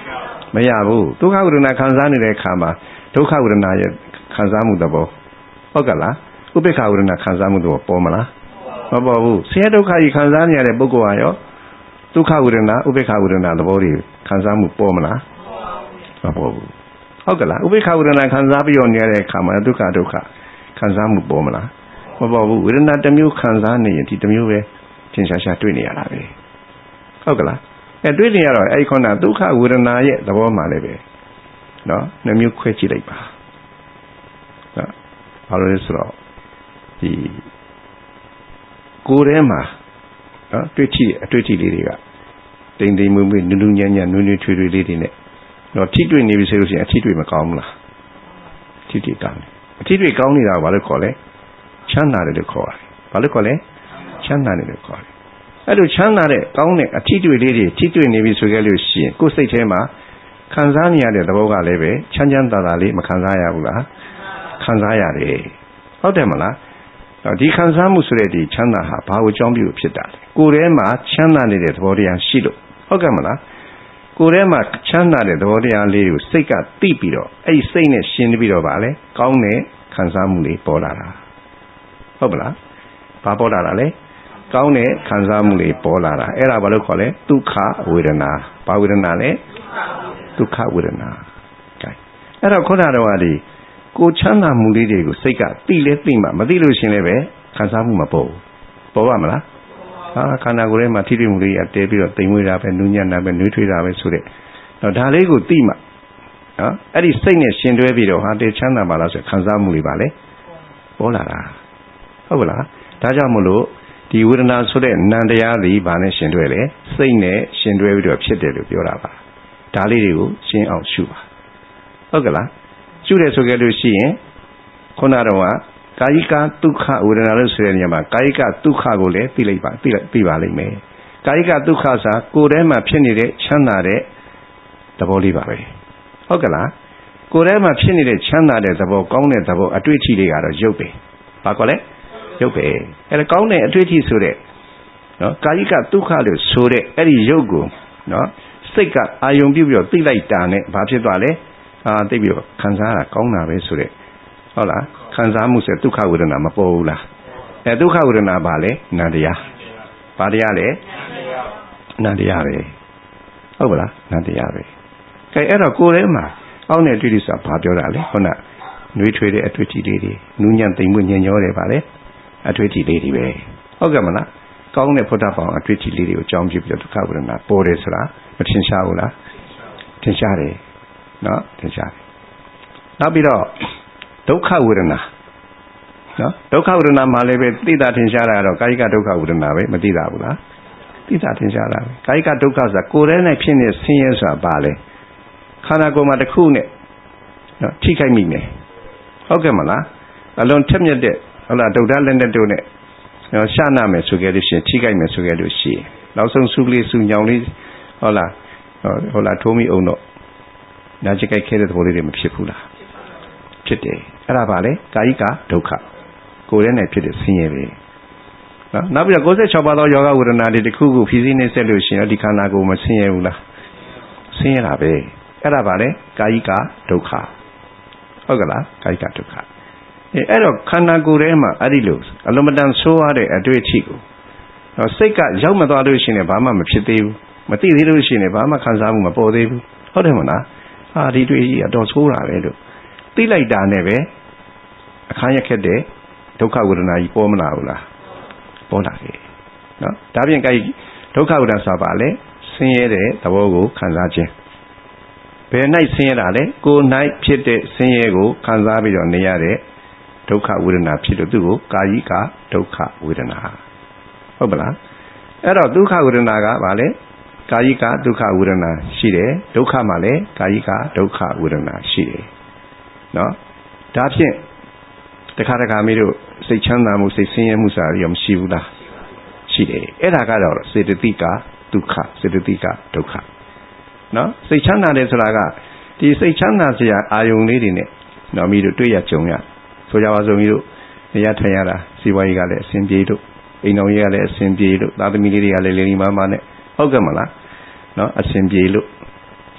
မရဘူးဒုက္ခဝေဒနာခံစားနေတဲ့အခါမှာဒုက္ခဝေဒနာရဲ့ခံစားမှုသဘောဟုတ်ကလားဥပေက္ခဝေဒနာခံစားမှုသဘောပေါ်မလားမပေါ်ဘူးဆင်းရဲဒုက္ခကြီးခံစားနေရတဲ့ပုဂ္ဂိုလ်ဟာရောဒုက္ခဝေဒနာဥပေက္ခဝေဒနာသဘောတွေခံစားမှုပေါ်မလားမပေါ်ဘူးဟုတ်ကလားဥပေက္ခဝေဒနာခံစားပြီးတော့နေတဲ့အခါမှာဒုက္ခခံစားမှုပေါ်မလားမပေါ်ဘူးဝေဒနာတစ်မျိုးခံစားနေရင်ဒီတစ်မျိုးပဲသင်ရှားရှားတွေ့နေရတာပဲဟုတ်ကလားတွေ့နေရတော့အဲ့ခေါနာဒုက္ခဝေဒနာရဲ့သဘောမှလည်းပဲနော်နှစ်မျိုးခွဲကြည့်လိုက်ပါနော်ဘာလို့လဲဆိုတော့ဒီကိုယ်ထဲမှာနော်တွေ့ကြည့်အတွေ့အထိလေးတွေကတိမ်တိမ်မွေ့မွေ့နူးနူးညံ့ညံ့နွေးနွေးထွေးထွေးလေးတွေနဲ့တော့ထိတွေ့နေပြီဆိုလို့ရှိရင်အထိတွေ့မကောင်းဘူးလားထိတွေ့ကောင်းတယ်အထိတွေ့ကောင်းနေတာကဘာလို့ခေါ်လဲချမ်းသာတယ်လို့ခေါ်တယ်ဘာလို့ခေါ်လဲချမ်းသာတယ်လို့ခေါ်တယ်အဲ့လိုချမ်းသာတဲ့ကောင်းတဲ့အထိတွေ့လေးတွေထိတွေ့နေပြီဆိုကြလို့ရှိရင်ကိုယ်စိတ်ထဲမှာခံစားနေရတဲ့သဘောကလည်းပဲချမ်းချမ်းသာသာလေးမခံစားရဘူးလားခံစားရတယ်ဟုတ်တယ်မလားဒီခံစားမှုဆိုတဲ့ဒီချမ်းသာဟာဘာကိုအကြောင်းပြုဖြစ်တာလဲကိုယ်ထဲမှာချမ်းသာနေတဲ့သဘောတရားရှိလို့ဟုတ်ကဲ့မလားကိုယ်ထဲမှာချမ်းသာတဲ့သဘောတရားလေးကိုစိတ်ကသိပြီးတော့အဲ့ဒီစိတ်နဲ့ရှင်းပြီးတော့ဗာလဲကောင်းတဲ့ခံစားမှုလေးပေါ်လာတာဟုတ်ပလားဘာပေါ်လာတာလဲကောင်းတဲ့ခံစားမှုလေးပေါ်လာတာအဲ့ဒါဘာလို့ခေါ်လဲဒုက္ခဝေဒနာဘာဝေဒနာလဲဒုက္ခဝေဒနာကဲအဲ့တော့ခေါင်းတော်ကဒီကိုချမ်းသာမှုလေးတွေကိုစိတ်ကသိလဲသိမှမသိလို့ရှင်လည်းပဲခံစားမှုမပေါ်ဘူးပေါ်ပါမလားခန္ဓာကိုယ်ထဲမှာထိတွေ့မှုလေးအတဲပြီးတော့တိမ်မွေးတာပဲနူးညံ့တာပဲနှွေးထွေးတာပဲဆိုတဲ့တော့ဒါလေးကိုသိမှနော်အဲ့ဒီစိတ်နဲ့ရှင်တွဲပြီးတော့ဟာတေချမ်းသာပါလားဆိုခံစားမှုလေးပါလေပေါ်လာတာဟုတ်ပါလားဒါကြောင့်မို့လို့ဒီဝေဒနာဆိုတဲ့နံတရားသည်ဘာနဲ့ရှင်တွဲလဲစိတ်နဲ့ရှင်တွဲပြီးတော့ဖြစ်တယ်လို့ပြောတာပါဒါလေးတွေကိုရှင်းအောင်ရှုပါဟုတ်ကလားရှုတယ်ဆိုကြလို့ရှိရင်ခုနတော့ကာယကဒုက္ခဝေဒနာလို့ဆိုတဲ့နေရာမှာကာယကဒုက္ခကိုလည်းသိပါလိမ့်မယ်ကာယကဒုက္ခဆိုတာကိုယ်ထဲမှာဖြစ်နေတဲ့ချမ်းသာတဲ့သဘောလေးပါပဲဟုတ်ကလားကိုယ်ထဲမှာဖြစ်နေတဲ့ချမ်းသာတဲ့သဘောကောင်းတဲ့သဘောအတွေ့အထိတွေကတော့ရုပ်ပဲဘာကောလဲရုပ်ပဲအဲ့ဒါကောင်းတဲ့အတွေ့အထိဆိုတဲ့နော်ကာယကဒုက္ခလို့ဆိုတဲ့အဲ့ဒီရုပ်ကိုနော်စိတ်ကအာယုံပြုပြီးတော့သိလိုက်တာနဲ့ဘာဖြစ်သွားလဲသိပြီးတော့ခံစားရတာကောင်းတာပဲဆိုတဲ့ဟုတ်လားခံစားမှုဆိုဒုက္ခဝေဒနာမပေါ်ဘူးလားဒုက္ခဝေဒနာဘာလဲနံတရားဘာတရားလဲနံတရားပဲဟုတ်ပါလားနံတရားပဲကဲအဲ့တော့ကိုယ်ထဲမှာအောင်းတဲ့တွေ့လို့ဆိုတာဘာပြောတာလဲခုနနှွေးထွေးတဲ့အတွေ့အထိလေးတွေနူးညံ့သိမ်မွေ့ညံ့ညောတယ်ပါလေအတွေ့အထိလေးတွေပဲဟုတ်ကဲ့မလားကောင်းတဲ့ဖုဒ္ဓဘောင်အတွေ့အထိလေးတွေကိုအကြောင်းပြုပြီးဒုက္ခဝေဒနာပေါ်တယ်ဆိုတာမထင်ရှားဘူးလားထင်ရှားတယ်နော်ထင်ရှားတယ်နောက်ပြီးတော့ဒုက္ခဝေဒနာနော်ဒုက္ခဝေဒနာမှာလည်းပဲသိတာထင်ရှားတာကတော့ကာယကဒုက္ခဝေဒနာပဲမသိတာဘူးလားသိတာထင်ရှားတာပဲကာယကဒုက္ခဆိုတာကိုယ်ထဲနဲ့ဖြစ်နေဆင်းရဲဆိုတာဘာလဲခန္ဓာကိုယ်မှာတစ်ခုနဲ့နော်ထိခိုက်မိမယ်ဟုတ်ကဲ့မလားအလွန်ထက်မြက်တဲ့ဟုတ်လားဒုဒ္ဒလက်နဲ့တို့နဲ့ရှာနာမယ်ဆိုကြလို့ရှိရင်ထိခိုက်မယ်ဆိုကြလို့ရှိရင်နောက်ဆုံးစုကလေးစုညောင်လေးဟုတ်လားထိုးမိအောင်တော့နာကျင်ကြိုက်ခဲတဲ့သဘောလေးတွေမဖြစ်ဘူးလားဖြစ်တယ်အဲ့ဒါပါလေကာယကဒုက္ခကိုယ်ထဲနဲ့ဖြစ်တဲ့ဆင်းရဲပဲနော်နောက်ပြီးတော့96ပါးသောယောဂဝေဒနာတွေတစ်ခုခုဖြည့်ဆည်းနေဆက်လို့ရှိရင်ဒီခန္ဓာကိုယ်မဆင်းရဲဘူးလားဆင်းရဲတာပဲအဲ့ဒါပါလေကာယကဒုက္ခဟုတ်ကလားကာယကဒုက္ခအဲ့တော့ခန္ဓာကိုယ်ထဲမှာအဲ့ဒီလိုအလုံးမတန်ဆိုးရတဲ့အတွေ့အထိကိုစိတ်ကရောက်မသွားလို့ရှိရင်ဘာမှမဖြစ်သေးဘူးမသိသေးလို့ရှိရင်ဘာမှခံစားမှုမပေါ်သေးဘူးဟုတ်တယ်မလားဒီတွေ့ကြီးအတော်ဆိုးတာပဲလို့သိလိုက်တာနဲ့ပဲအခါရခက်တဲ့ဒုက္ခဝေဒနာကြီးပေါ်မလာဘူးလားပေါ်လာတယ်နော်ဒါပြင်ကြိုက်ဒုက္ခဝေဒနာဆိုပါလေဆင်းရဲတဲ့သဘောကိုခံစားခြင်းဘယ်၌ဆင်းရဲတာလဲကိုယ်၌ဖြစ်တဲ့ဆင်းရဲကိုခံစားပြီးတော့နေရတဲ့ဒုက္ခဝေဒနာဖြစ်လို့သူ့ကိုကာယကဒုက္ခဝေဒနာဟုတ်ပလားအဲ့တော့ဒုက္ခဝေဒနာကဘာလဲကာယကဒုက္ခဝေဒနာရှိတယ်ဒုက္ခမှာလည်းကာယကဒုက္ခဝေဒနာရှိတယ်နော်ဒါဖြင့်တခါတခါမင်းတို့စိတ်ချမ်းသာမှုစိတ်ဆင်းရဲမှုစာရောမရှိဘူးလားရှိတယ်အဲ့ဒါကတော့စေတသိကဒုက္ခစေတသိကဒုက္ခနော်စိတ်ချမ်းသာတယ်ဆိုတာကဒီစိတ်ချမ်းသာစရာအာယုန်လေးတွေနဲ့နော်မင်းတို့တွေ့ရကြုံရဆိုကြပါစို့မင်းတို့နေရာထိုင်ရတာစီဝါကြီးကလည်းအဆင်ပြေလို့အိမ်တော်ကြီးကလည်းအဆင်ပြေလို့သားသမီးလေးတွေကလည်းလေလီမာမာနဲ့ဟုတ်ကဲ့မလားနော်အဆင်ပြေလို့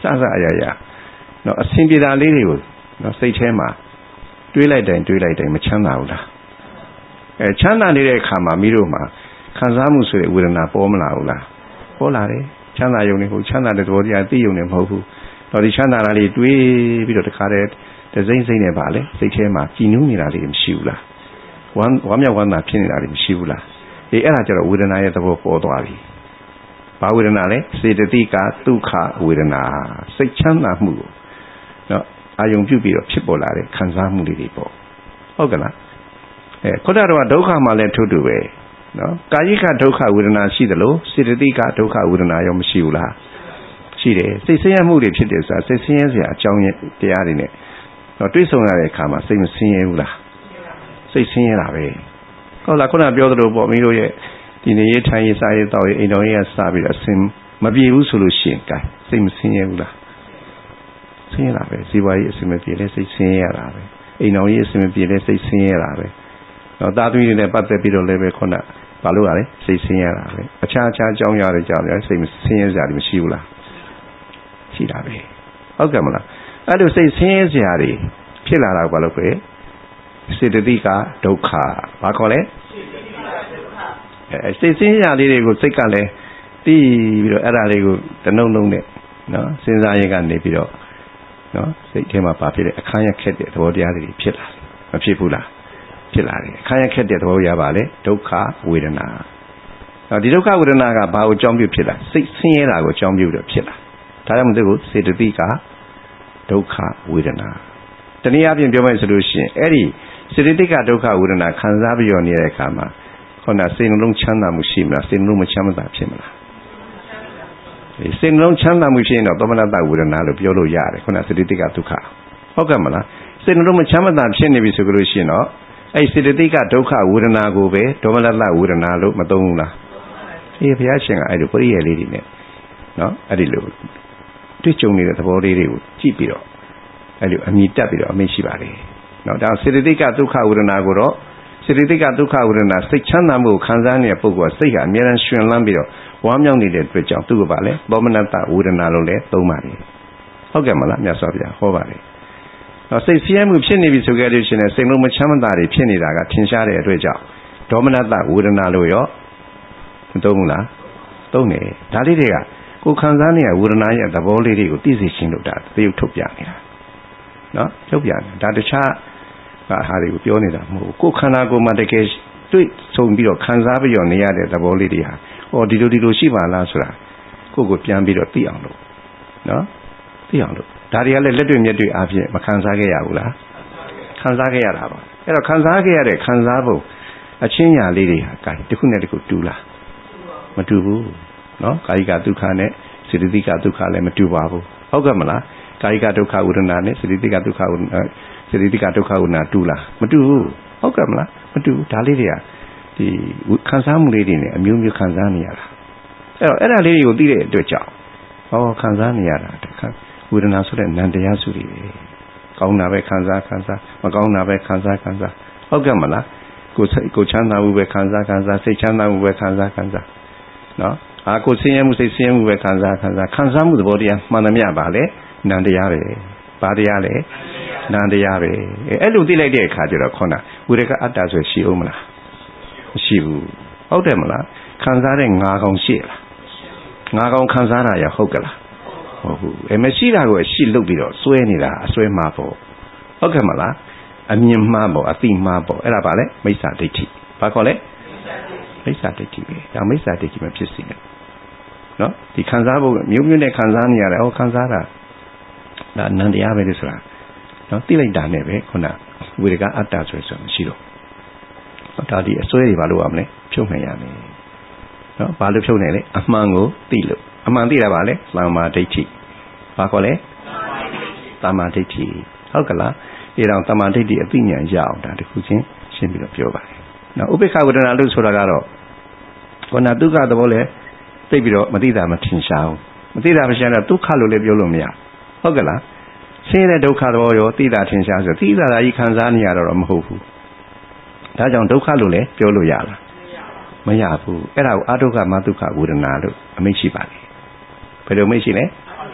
စအရာနော်အစဉ်ပြေတာလေးတွေကိုနော်စိတ်ထဲမှာတွေးလိုက်တိုင်းမချမ်းသာဘူးလားချမ်းသာနေတဲ့အခါမှာမိတို့မှာခံစားမှုဆိုတဲ့ဝေဒနာပေါ်မလာဘူးလားပေါ်လာတယ်ချမ်းသာယုံနေဟုတ်ချမ်းသာတဲ့သဘောတရားသိယုံနေမဟုတ်ဘူးတော့ဒီချမ်းသာတာလေးတွေးပြီးတော့တခါတည်းဒစိမ့်စိမ့်နေပါလေစိတ်ထဲမှာကြည်နူးနေတာလေးမရှိဘူးလားဝမ်းမြောက်ဝမ်းသာဖြစ်နေတာလေးမရှိဘူးလားအဲ့ဒါကြတော့ဝေဒနာရဲ့သဘောပေါ်သွားပြီဘာဝေဒနာလဲစေတသိကဒုက္ခဝေဒနာစိတ်ချမ်းသာမှုနော်အာယုံပြုပြီးတော့ဖြစ်ပေါ်လာတဲ့ခံစားမှုလေးတွေပေါ့ဟုတ်ကလားခုနကတော့ဒုက္ခမှလည်းထို့တူပဲနော်ကာယကဒုက္ခဝေဒနာရှိသလိုစေတသိကဒုက္ခဝေဒနာရောမရှိဘူးလားရှိတယ်စိတ်ဆင်းရဲမှုတွေဖြစ်တယ်ဆိုတာစိတ်ဆင်းရဲစရာအကြောင်းတရားတွေနဲ့တော့တွေးဆုံရတဲ့အခါမှာစိတ်မဆင်းရဲဘူးလားစိတ်ဆင်းရဲတာပဲဟုတ်လားခုနပြောသလိုပေါ့မိတို့ရဲ့ဒီနေ့ရထိုင်ရစားရတော့အိမ်တော်ကြီးကစပြီးတော့အစင်မပြေဘူးဆိုလို့ရှိရင်ကဲစိတ်မဆင်းရဲဘူးလားဆင်းရဲတာပဲဇီဝကြီးအစင်မပြေလဲစိတ်ဆင်းရဲရတာပဲအိမ်တော်ကြီးအစင်မပြေလဲစိတ်ဆင်းရဲတာပဲတော့တာသမီတွေနဲ့ပတ်သက်ပြီးတော့လည်းပဲခုနဘာလို့ရလဲစိတ်ဆင်းရဲတာပဲအခြားအကြောင်းရတယ်ကြောင့်လည်းစိတ်ဆင်းရဲစရာတွေမရှိဘူးလားရှိတာပဲဟုတ်ကဲ့မလားအဲ့လိုစိတ်ဆင်းရဲစရာတွေဖြစ်လာတာဘာလို့ပဲစေတသိကဒုက္ခဘာခေါ်လဲစိတ်ဆင်းရဲလေးတွေကိုစိတ်ကလည်းတီးပြီးတော့အဲ့ဒါလေးကိုတနှုံနှုံနဲ့နော်စဉ်းစားရင်ကနေပြီးတော့နော်စိတ်ထဲမှာပါဖြစ်တဲ့အခါရခက်တဲ့သဘောတရားတွေဖြစ်လာတယ်မဖြစ်ဘူးလားဖြစ်လာတယ်အခါရခက်တဲ့သဘောရပါလေဒုက္ခဝေဒနာဒီဒုက္ခဝေဒနာကဘာကိုအကြောင်းပြုဖြစ်လာစိတ်ဆင်းရဲတာကိုအကြောင်းပြုတော့ဖြစ်လာဒါကြောင့်မသိဘူးစေတသိကဒုက္ခဝေဒနာတနည်းအားဖြင့်ပြောမယ်ဆိုလို့ရှိရင်အဲ့ဒီစေတသိကဒုက္ခဝေဒနာခံစားပြီးတော့နေတဲ့အခါမှာခုနစိတ်နှလုံးချမ်းသာမှုရှိမလားစိတ်နှလုံးမချမ်းသာဖြစ်မလားစိတ်နှလုံးချမ်းသာမှုရှိရင်တော့သမဏတဝေဒနာလို့ပြောလို့ရတယ်ခုနစေတသိကဒုက္ခဟုတ်ကဲ့မလားစိတ်နှလုံးမချမ်းသာဖြစ်နေပြီဆိုလို့ရှိရင်တော့အဲ့စေတသိကဒုက္ခဝေဒနာကိုပဲဒေါမနတဝေဒနာလို့မသုံးဘူးလားဘုရားရှင်ကအဲ့ဒီပရိယေလေးတွေနဲ့နော်အဲ့ဒီလိုတွေ့ကြုံနေတဲ့သဘောလေးတွေကိုကြည့်ပြီးတော့အဲ့လိုအမြင်တက်ပြီးတော့အမိန့်ရှိပါလေနော်ဒါစေတသိကဒုက္ခဝေဒနာကိုတော့စေတသိကဒုက္ခဝေဒနာစိတ်ချမ်းသာမှုကိုခံစားနေတဲ့ပုဂ္ဂိုလ်ကစိတ်ကအမြဲတမ်းရှင်လန်းပြီးတော့ဝမ်းမြောက်နေတဲ့အတွက်ကြောင့်သူ့ကိုပါလေဒေါမနတဝေဒနာလို့လည်းသုံးပါလေဟုတ်ကဲ့မလားမြတ်စွာဘုရားဟောပါလေနော်စိတ်ဆင်းရဲမှုဖြစ်နေပြီဆိုကြလို့ရှိရင်စိတ်လုံးမချမ်းသာတွေဖြစ်နေတာကထင်ရှားတဲ့အတွက်ကြောင့်ဒေါမနတဝေဒနာလို့ရောမသုံးဘူးလားသုံးတယ်ဒါလေးတွေကကိုခံစားနေရဝေဒနာရဲ့သဘောလေးတွေကိုသိစေခြင်းလို့ဒါသရုပ်ထုတ်ပြနေတာနော်ထုတ်ပြနေတာဒါတခြားဟာတွေကိုပြောနေတာမဟုတ်ဘူးကိုခန္ဓာကိုယ်မှာတကယ်တွေ့ဆုံပြီးတော့ခံစားပြီးတော့နေရတဲ့သဘောလေးတွေဟာဟောဒီလိုရှိပါလားဆိုတာကိုပြန်ပြီးတော့သိအောင်လို့နော်သိအောင်လို့ဒါတွေကလည်းလက်တွေ့မျက်တွေ့အားဖြင့်မခံစားခဲ့ရဘူးလားခံစားခဲ့ရတာပါအဲ့တော့ခံစားခဲ့ရတဲ့ခံစားဖို့အချင်းညာလေးတွေဟာကာတစ်ခုနဲ့တစ်ခုတူလားမတူဘူးနော်ကာယကဒုက္ခနဲ့စေတသိကဒုက္ခလည်းမတူပါဘူးဟုတ်ကဲ့မလားကာယကဒုက္ခဝေဒနာနဲ့စေတသိကဒုက္ခဝေဒနာစေတသိကဒုက္ခဝေဒနာတူလားမတူဘူးဟုတ်ကဲ့မလားမတူဘူးဒါလေးတွေကဒီခံစားမှုလေးတွေနဲ့အမျိုးမျိုးခံစားနေရတာအဲ့ဒါလေးတွေကိုသိတဲ့အတွက်ကြောင့်ဟောခံစားနေရတာတခါဝေဒနာဆိုတဲ့နံတရားစုတွေကောင်းတာပဲခံစားမကောင်းတာပဲခံစားဟုတ်ကဲ့မလားကိုချမ်းသာမှုပဲခံစားစိတ်ချမ်းသာမှုပဲခံစားနော်ကိုဆင်းရဲမှုစိတ်ဆင်းရဲမှုပဲခံစားမှုသဘောတရားမှန်သမျှပါလေနံတရားပဲဘာတရားလဲနံတရားပဲအဲ့လိုသိလိုက်တဲ့အခါကျတော့ခေါင်းဝိရကအတ္တဆိုရှိအောင်မလားမရှိဘူးဟုတ်တယ်မလားခံစားတဲ့ငါကောင်ရှိလားငါကောင်ခံစားတာရဟုတ်ကလားဟုတ်ဘူးမရှိတာကိုရှိလုပ်ပြီးတော့စွဲနေတာအစွဲမှားပေါ့ဟုတ်ကဲ့မလားအမြင်မှားပေါ့အသိမှားပေါ့အဲ့ဒါပါလေမိစ္ဆာဒိဋ္ဌိဘာခေါ်လဲမိစ္ဆာဒိဋ္ဌိပဲဒါမိစ္ဆာဒိဋ္ဌိမဖြစ်စေနဲ့နော်ဒီခံစားဖို့မျိုးမျိုးနဲ့ခံစားနေရတယ်ခံစားတာဒါနန္တရားပဲလို့ဆိုတာနော်သိလိုက်တာနဲ့ပဲခုနဝေဒကအတ္တဆိုမရှိတော့ဒါဒီအစွဲတွေဘာလို့ရမလဲဖြုတ်နိုင်ရမယ်နော်ဘာလို့ဖြုတ်နိုင်လဲအမှန်ကိုသိလို့အမှန်သိတာပါလေသမ္မာဒိဋ္ဌိဘာခေါ်လဲသမ္မာဒိဋ္ဌိဟုတ်ကလားဒီတော့သမ္မာဒိဋ္ဌိအသိဉာဏ်ရအောင်ဒါတခုချင်းရှင်းပြီးတော့ပြောပါတယ်နော်ဥပိ္ပခဝေဒနာလို့ဆိုတာကတော့ခုနဒုက္ခသဘောလဲသိပြီးတော့မသိတာမထင်ရှားဘူးမသိတာမရှင်းတော့ဒုက္ခလို့လည်းပြောလို့မရဟုတ်ကလားဆင်းရဲတဲ့ဒုက္ခသဘောရောသိတာထင်ရှားဆိုသိတာကြီးခံစားနေရတော့မဟုတ်ဘူးဒါကြောင့်ဒုက္ခလို့လည်းပြောလို့ရလားမရဘူးအဲ့ဒါကိုအဒုက္ခမဒုက္ခဝေဒနာလို့အမိန့်ရှိပါတယ်ဘယ်လိုမိန့်ရှိလဲ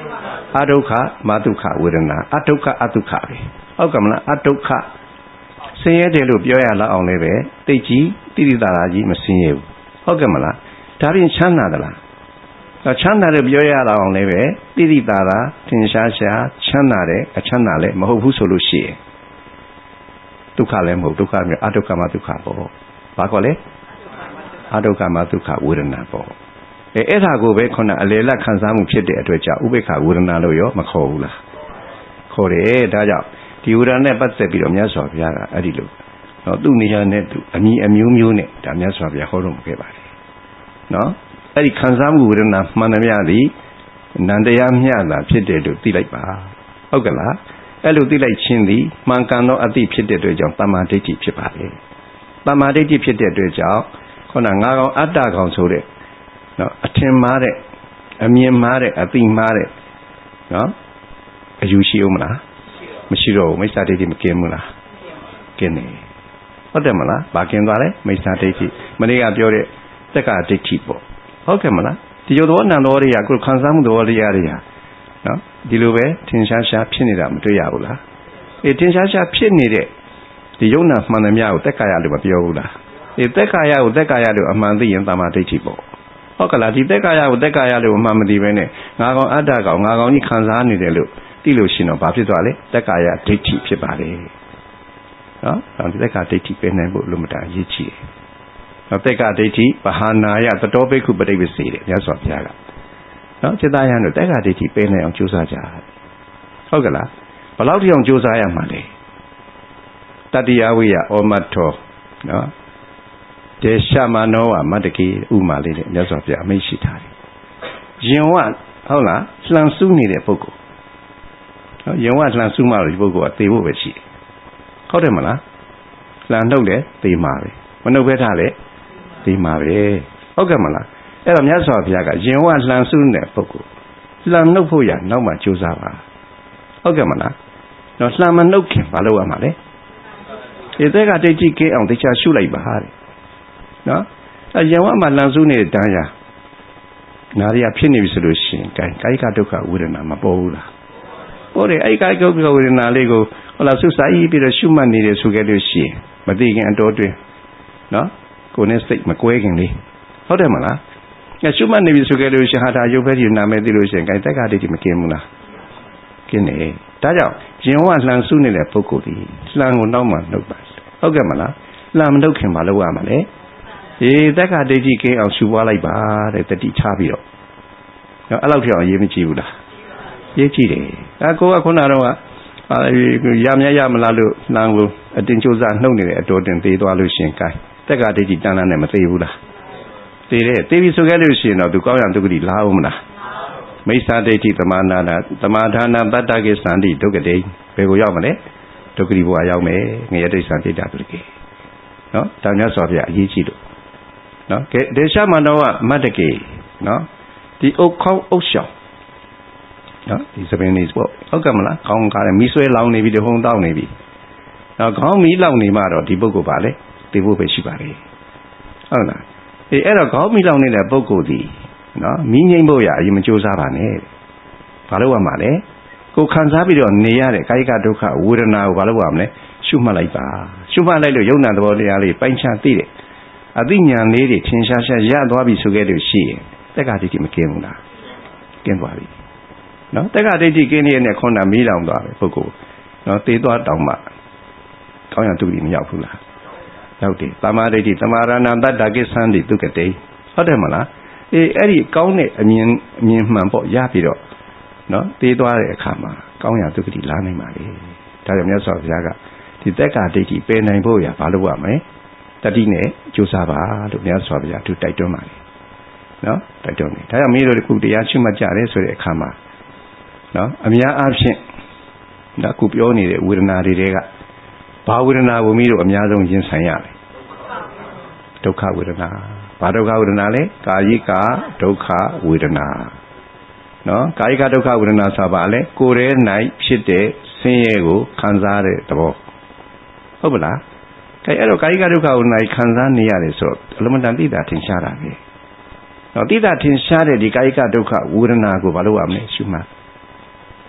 အဒုက္ခမဒုက္ခဝေဒနာအဒုက္ခအဒုက္ခပဲဟုတ်ကဲ့မလားအဒုက္ခဆင်းရဲတယ်လို့ပြောရလောက်အောင်လည်းပဲတိတ်ကြီးတိတိတာတာကြီးမဆင်းရဲဘူးဟုတ်ကဲ့မလားဒါပြင်ချမ်းသာသလားချမ်းသာတယ်ပြောရလောက်အောင်လည်းပဲတိတိတာတာသင်ရှားရှားချမ်းသာတယ်အချမ်းသာလည်းမဟုတ်ဘူးဆိုလို့ရှိရင်ဒုက္ခလည်းမဟုတ်ဒုက္ခမျိုးအဒုက္ခမဒုက္ခပေါ့ဘာခေါ်လဲအဒုက္ခမဒုက္ခဝေဒနာပေါ့အဲ့ဒါကိုပဲခုနအလေလက်ခံစားမှုဖြစ်တဲ့အတွက်ကြောင့်ဥပေက္ခဝေဒနာလို့ရောမခေါ်ဘူးလားခေါ်တယ်ဒါကြောင့်ဒီဝေဒနာနဲ့ပတ်သက်ပြီးတော့မြတ်စွာဘုရားကအဲ့ဒီလိုနော်သူ့နေရာနဲ့သူအမျိုးမျိုးနဲ့ဒါမြတ်စွာဘုရားဟောတော်မူခဲ့ပါတယ်နော်အဲ့ဒီခံစားမှုဝေဒနာမှန်သမျှသည်နန္တရားမျှတာဖြစ်တယ်လို့သိလိုက်ပါဟုတ်ကဲ့လားအဲ့လိုသိလိုက်ခြင်းသည်မှန်ကန်သောအသိဖြစ်တဲ့အတွက်ကြောင့်တမ္မာဒိဋ္ဌိဖြစ်ပါတယ်တမ္မာဒိဋ္ဌိဖြစ်တဲ့အတွက်ကြောင့်ခုနငါကောင်အတ္တကောင်ဆိုတဲ့နော်အထင်မှားတဲ့အမြင်မှားတဲ့အသိမှားတဲ့နော်အယူရှိဦးမလားမရှိတော့ဘူးမိစ္ဆာဒိဋ္ဌိမကင်းဘူးလားကင်းတယ်ဟုတ်တယ်မလားဘာကင်းသွားလဲမိစ္ဆာဒိဋ္ဌိမနေ့ကပြောတဲ့သက္ကာဒိဋ္ဌိပေါ့ဟုတ်ကဲ့မလားဒီလိုသောနံတော်တွေကကိုယ်ခံစားမှုတော်တွေရာနော်ဒီလိုပဲထင်ရှားရှားဖြစ်နေတာမတွေ့ရဘူးလားထင်ရှားရှားဖြစ်နေတဲ့ဒီယုံနာမှန်သမျှကိုသက်္ကာယလို့မပြောဘူးလားသက်္ကာယကိုသက်္ကာယလို့အမှန်သိရင်တမ္မာဒိဋ္ဌိပေါ့ဟုတ်ကလားဒီသက်္ကာယကိုသက်္ကာယလို့အမှန်မသိဘဲနဲ့ငါကောင်အတ္တကောင်ငါကောင်ကြီးခံစားနေတယ်လို့သိလို့ရှိရင်တော့ဘာဖြစ်သွားလဲသက်္ကာယဒိဋ္ဌိဖြစ်ပါလေနော်ဒီသက်္ကာဒိဋ္ဌိပြင်နိုင်ဖို့လို့မတားရည်ချည်တယ်သက်္ကာဒိဋ္ဌိပဟာနာယသတောဘိက္ခုပဋိပ္ပစေတယ်မြတ်စွာဘုရားကနော်จิตာယံတို့သက်္ကာဒိဋ္ဌိပြင်နိုင်အောင်ကြိုးစားကြဟုတ်ကလားဘယ်လောက်ထိအောင်ကြိုးစားရမှာလဲတတ္တိယဝိယဩမတ္ထောနော်ဒေရှမနောဝမတ္တကေဥမာလေးနဲ့မြတ်စွာဘုရားအမိန့်ရှိထားတယ်ယင်ဝဟုတ်လားလှန်ဆူးနေတဲ့ပုဂ္ဂိုလ်ယင်ဝလှန်ဆူးမှတော့ဒီပုဂ္ဂိုလ်ကသေဖို့ပဲရှိတယ်ဟုတ်တယ်မလားလှန်နှုတ်လည်းသေမှာပဲမနှုတ်ဘဲထားလည်းသေမှာပဲဟုတ်ကဲ့မလားအဲ့တော့မြတ်စွာဘုရားကယင်ဝလှန်ဆူးနေတဲ့ပုဂ္ဂိုလ်လှန်နှုတ်ဖို့ရနောက်မှကြိုးစားပါဟုတ်ကဲ့မလားတော့လှန်မနှုတ်ခင်ဘာလုပ်ရမှာလဲဒီသက်ကတိတ်ကြီးကင်းအောင်တရားရှုလိုက်ပါတဲ့နော်အယံဝမှာလန်စုနေတဲ့တရားနာရီကဖြစ်နေပြီဆိုလို့ရှိရင်ကာယကဒုက္ခဝေဒနာမပေါ်ဘူးလားပေါ်တယ်အဲ့ကာယကဒုက္ခဝေဒနာလေးကိုဟုတ်လားဆုစားပြီးတော့ရှုမှတ်နေတယ်ဆိုခဲ့လို့ရှိရင်မသိခင်အတော်တွင်နော်ကိုယ်နဲ့စိတ်မကွဲခင်လေးဟုတ်တယ်မလားရှုမှတ်နေပြီဆိုခဲ့လို့ရှိရင်ဟာဒါရုပ်ပဲဒီနာမည်သိလို့ရှိရင်ကာယတက္ကဒိဋ္ဌိမကင်းဘူးလားကင်းတယ်ဒါကြောင့်ရင်ဝလှန်စုနေတဲ့ပုဂ္ဂိုလ်ဒီလှန်ကိုနောက်မှနှုတ်ပါဟုတ်ကဲ့မလားလှန်မနှုတ်ခင်မလုပ်ရမှာလေသက္ကာဒိဋ္ဌိကင်းအောင်ရှုပွားလိုက်ပါတဲ့တတိထားပြီးတော့အဲ့လောက်ထိအောင်ရေးမကြည့်ဘူးလားရေးကြည့်တယ်ကိုကခုနတော့ရမရမလားလို့နှမ်းကိုအတင်းကြိုးစားနှုတ်နေတဲ့အတော်တင်သေးသွားလို့ရှင်ကိုင်းသက္ကာဒိဋ္ဌိတန်တန်နဲ့မသေးဘူးလားသေးတယ်သေးပြီဆိုခဲ့လို့ရှိရင်တော့သူကောင်းရန်ဒုက္ခတိလားဦးမလားမိစ္ဆာဒိဋ္ဌိသမာနာသမာဓာနာတတ္တကိသန္တိဒုက္ခတိဘယ်ကိုရောက်မလဲဒုက္ခတိဘဝရောက်မယ်ငရေတိစ္ဆန်တိတ္တပုရိကေနော်ဒါများစွာပြအရေးကြီးလို့နော်ကဲဒေရှမနောဝမတ္တကေနော်ဒီအုတ်ခေါင်းအုတ်ရှောင်နော်ဒီစပင်းလေးပေါ့ဟုတ်ကဲ့မလားခေါင်းကားတယ်မီးဆွဲလောင်နေပြီတဟုန်တောက်နေပြီနော်ခေါင်းမီးလောင်နေမှတော့ဒီပုဂ္ဂိုလ်ပါလေသိဖို့ပဲရှိပါလေဟုတ်လားအဲ့တော့ခေါင်းမီးလောင်နေတဲ့ပုဂ္ဂိုလ်ဒီနော်မီးငိမ့်ဖို့ရအရင်မကြိုးစားပါနဲ့ဘာလို့ရမှာလဲကိုခံစားပြီးတော့နေရတဲ့ကာယကဒုက္ခဝေဒနာကိုဘာလို့ရမလဲရှုမှတ်လိုက်ပါရှုမှတ်လိုက်လို့ယုံနာသဘောတရားလေးပိုင်းခြားသိတယ်အသိဉာဏ်လေးတွေထင်ရှားရှားရသွားပြီဆိုခဲ့လို့ရှိရင်တက္ကဒိဋ္ဌိမကင်းဘူးလားကင်းသွားပြီနော်တက္ကဒိဋ္ဌိကင်းနေနဲ့ခွန်တာမီးလောင်သွားပြီပုဂ္ဂိုလ်နော်သေသွားတောင်မှကောင်းရန်ဒုက္ခမရောက်ဘူးလားရောက်တယ်သမာဓိဋ္ဌိသမာရဏတတ္တကိသန္တိဒုက္ခတိဟုတ်တယ်မလားအဲ့ဒီကောင်းတဲ့အမြင်မှန်ပေါ့ရပြီးတော့နော်သေသွားတဲ့အခါမှာကောင်းရန်ဒုက္ခတိလာနိုင်ပါလေဒါကြောင့်မြတ်စွာဘုရားကဒီတက္ကဒိဋ္ဌိပယ်နိုင်ဖို့ရဘာလို့ရမလဲတတိနဲ့ကြိုးစားပါလို့မြတ်စွာဘုရားသူတိုက်တွန်းပါတယ်နော်တိုက်တွန်းတယ်ဒါကြောင့်မင်းတို့ခုတရားရှုမှတ်ကြတယ်ဆိုတဲ့အခါမှာနော်အများအားဖြင့်ဒါခုပြောနေတဲ့ဝေဒနာတွေကဘာဝေဒနာကိုမင်းတို့အများဆုံးရင်ဆိုင်ရလဲဒုက္ခဝေဒနာဘာဒုက္ခဝေဒနာလဲကာယိကဒုက္ခဝေဒနာနော်ကာယိကဒုက္ခဝေဒနာဆိုပါလဲကိုယ်ထဲ၌ဖြစ်တဲ့ဆင်းရဲကိုခံစားတဲ့သဘောဟုတ်ပလားအဲ့တော့ကာယကဒုက္ခဝေဒနာခံစားနေရတယ်ဆိုတော့အလုံးမတန်သိတာထင်ရှားတာပဲ။နော်သိတာထင်ရှားတဲ့ဒီကာယကဒုက္ခဝေဒနာကိုဘာလို့ရမလဲရှုမှတ်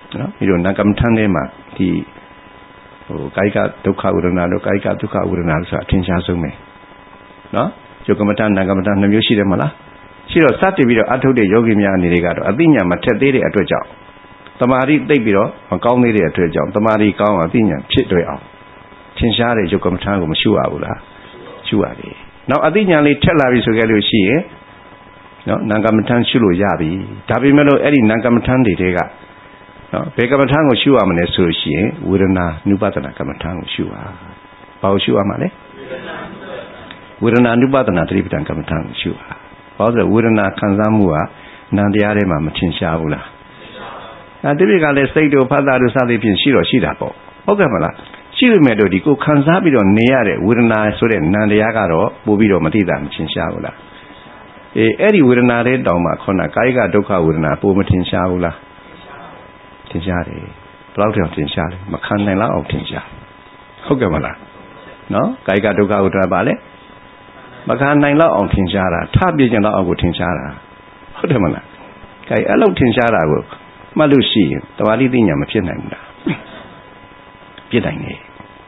နော်ပြီးတော့နာကမ္မထမ်းထဲမှာဒီကာယကဒုက္ခဝေဒနာတို့ကာယကဒုက္ခဝေဒနာတို့ဆိုတာအထင်ရှားဆုံးပဲနော်ယုတ်ကမ္မထနာကမ္မထ2မျိုးရှိတယ်မလားရှိတော့စတင်ပြီးတော့အထုတ်တဲ့ယောဂီများအနေတွေကတော့အသိဉာဏ်မထက်သေးတဲ့အတွက်ကြောင့်တမာတိသိပ်ပြီးတော့မကောင်းသေးတဲ့အတွက်ကြောင့်တမာတိကောင်းအောင်အသိဉာဏ်ဖြစ်တွေ့အောင်ထင်ရှားတဲ့ယုတ်ကမ္မထကိုမရှုရဘူးလားရှုရတယ်နောက်အသိဉာဏ်လေးထက်လာပြီဆိုကြလို့ရှိရင်နော်နာကမ္မထရှုလို့ရပြီဒါပေမဲ့လို့အဲ့ဒီနာကမ္မထတွေကနော်ဘယ်ကမ္မထကိုရှုရမလဲဆိုလို့ရှိရင်ဝေဒနာနုပဒနာကမ္မထကိုရှုရဘာကိုရှုရမှာလဲဝေဒနာနုပဒနာသတိပဋ္ဌာန်ကမ္မထကိုရှုရဘာလို့လဲဝေဒနာခံစားမှုကနာမ်တရားထဲမှာမထင်ရှားဘူးလားတိပိကလည်းစိတ်တို့ဖတ်တာတို့စသဖြင့်ရှိတော့ရှိတာပေါ့ဟုတ်ကဲ့မလားရှိပေမဲ့တို့ဒီကိုခံစားပြီးတော့နေရတဲ့ဝေဒနာဆိုတဲ့နာမ်တရားကတော့ပို့ပြီးတော့မသိတာမထင်ရှားဘူးလားအဲ့ဒီဝေဒနာတွေတောင်မှခုနကာယကဒုက္ခဝေဒနာပို့မထင်ရှားဘူးလားထင်ရှားတယ်ဘယ်လောက်တောင်ထင်ရှားလဲမခံနိုင်လောက်အောင်ထင်ရှားဟုတ်ကဲ့မလားနော်ကာယကဒုက္ခဝေဒနာပါလေမခံနိုင်လောက်အောင်ထင်ရှားတာထပြည့်ကျင်လောက်အောင်ကိုထင်ရှားတာဟုတ်တယ်မလားကာယအဲ့လောက်ထင်ရှားတာကိုမှတ်လို့ရှိရင်တမာတိသိဉာဏ်မဖြစ်နိုင်ဘူးလားဖြစ်နိုင်တယ်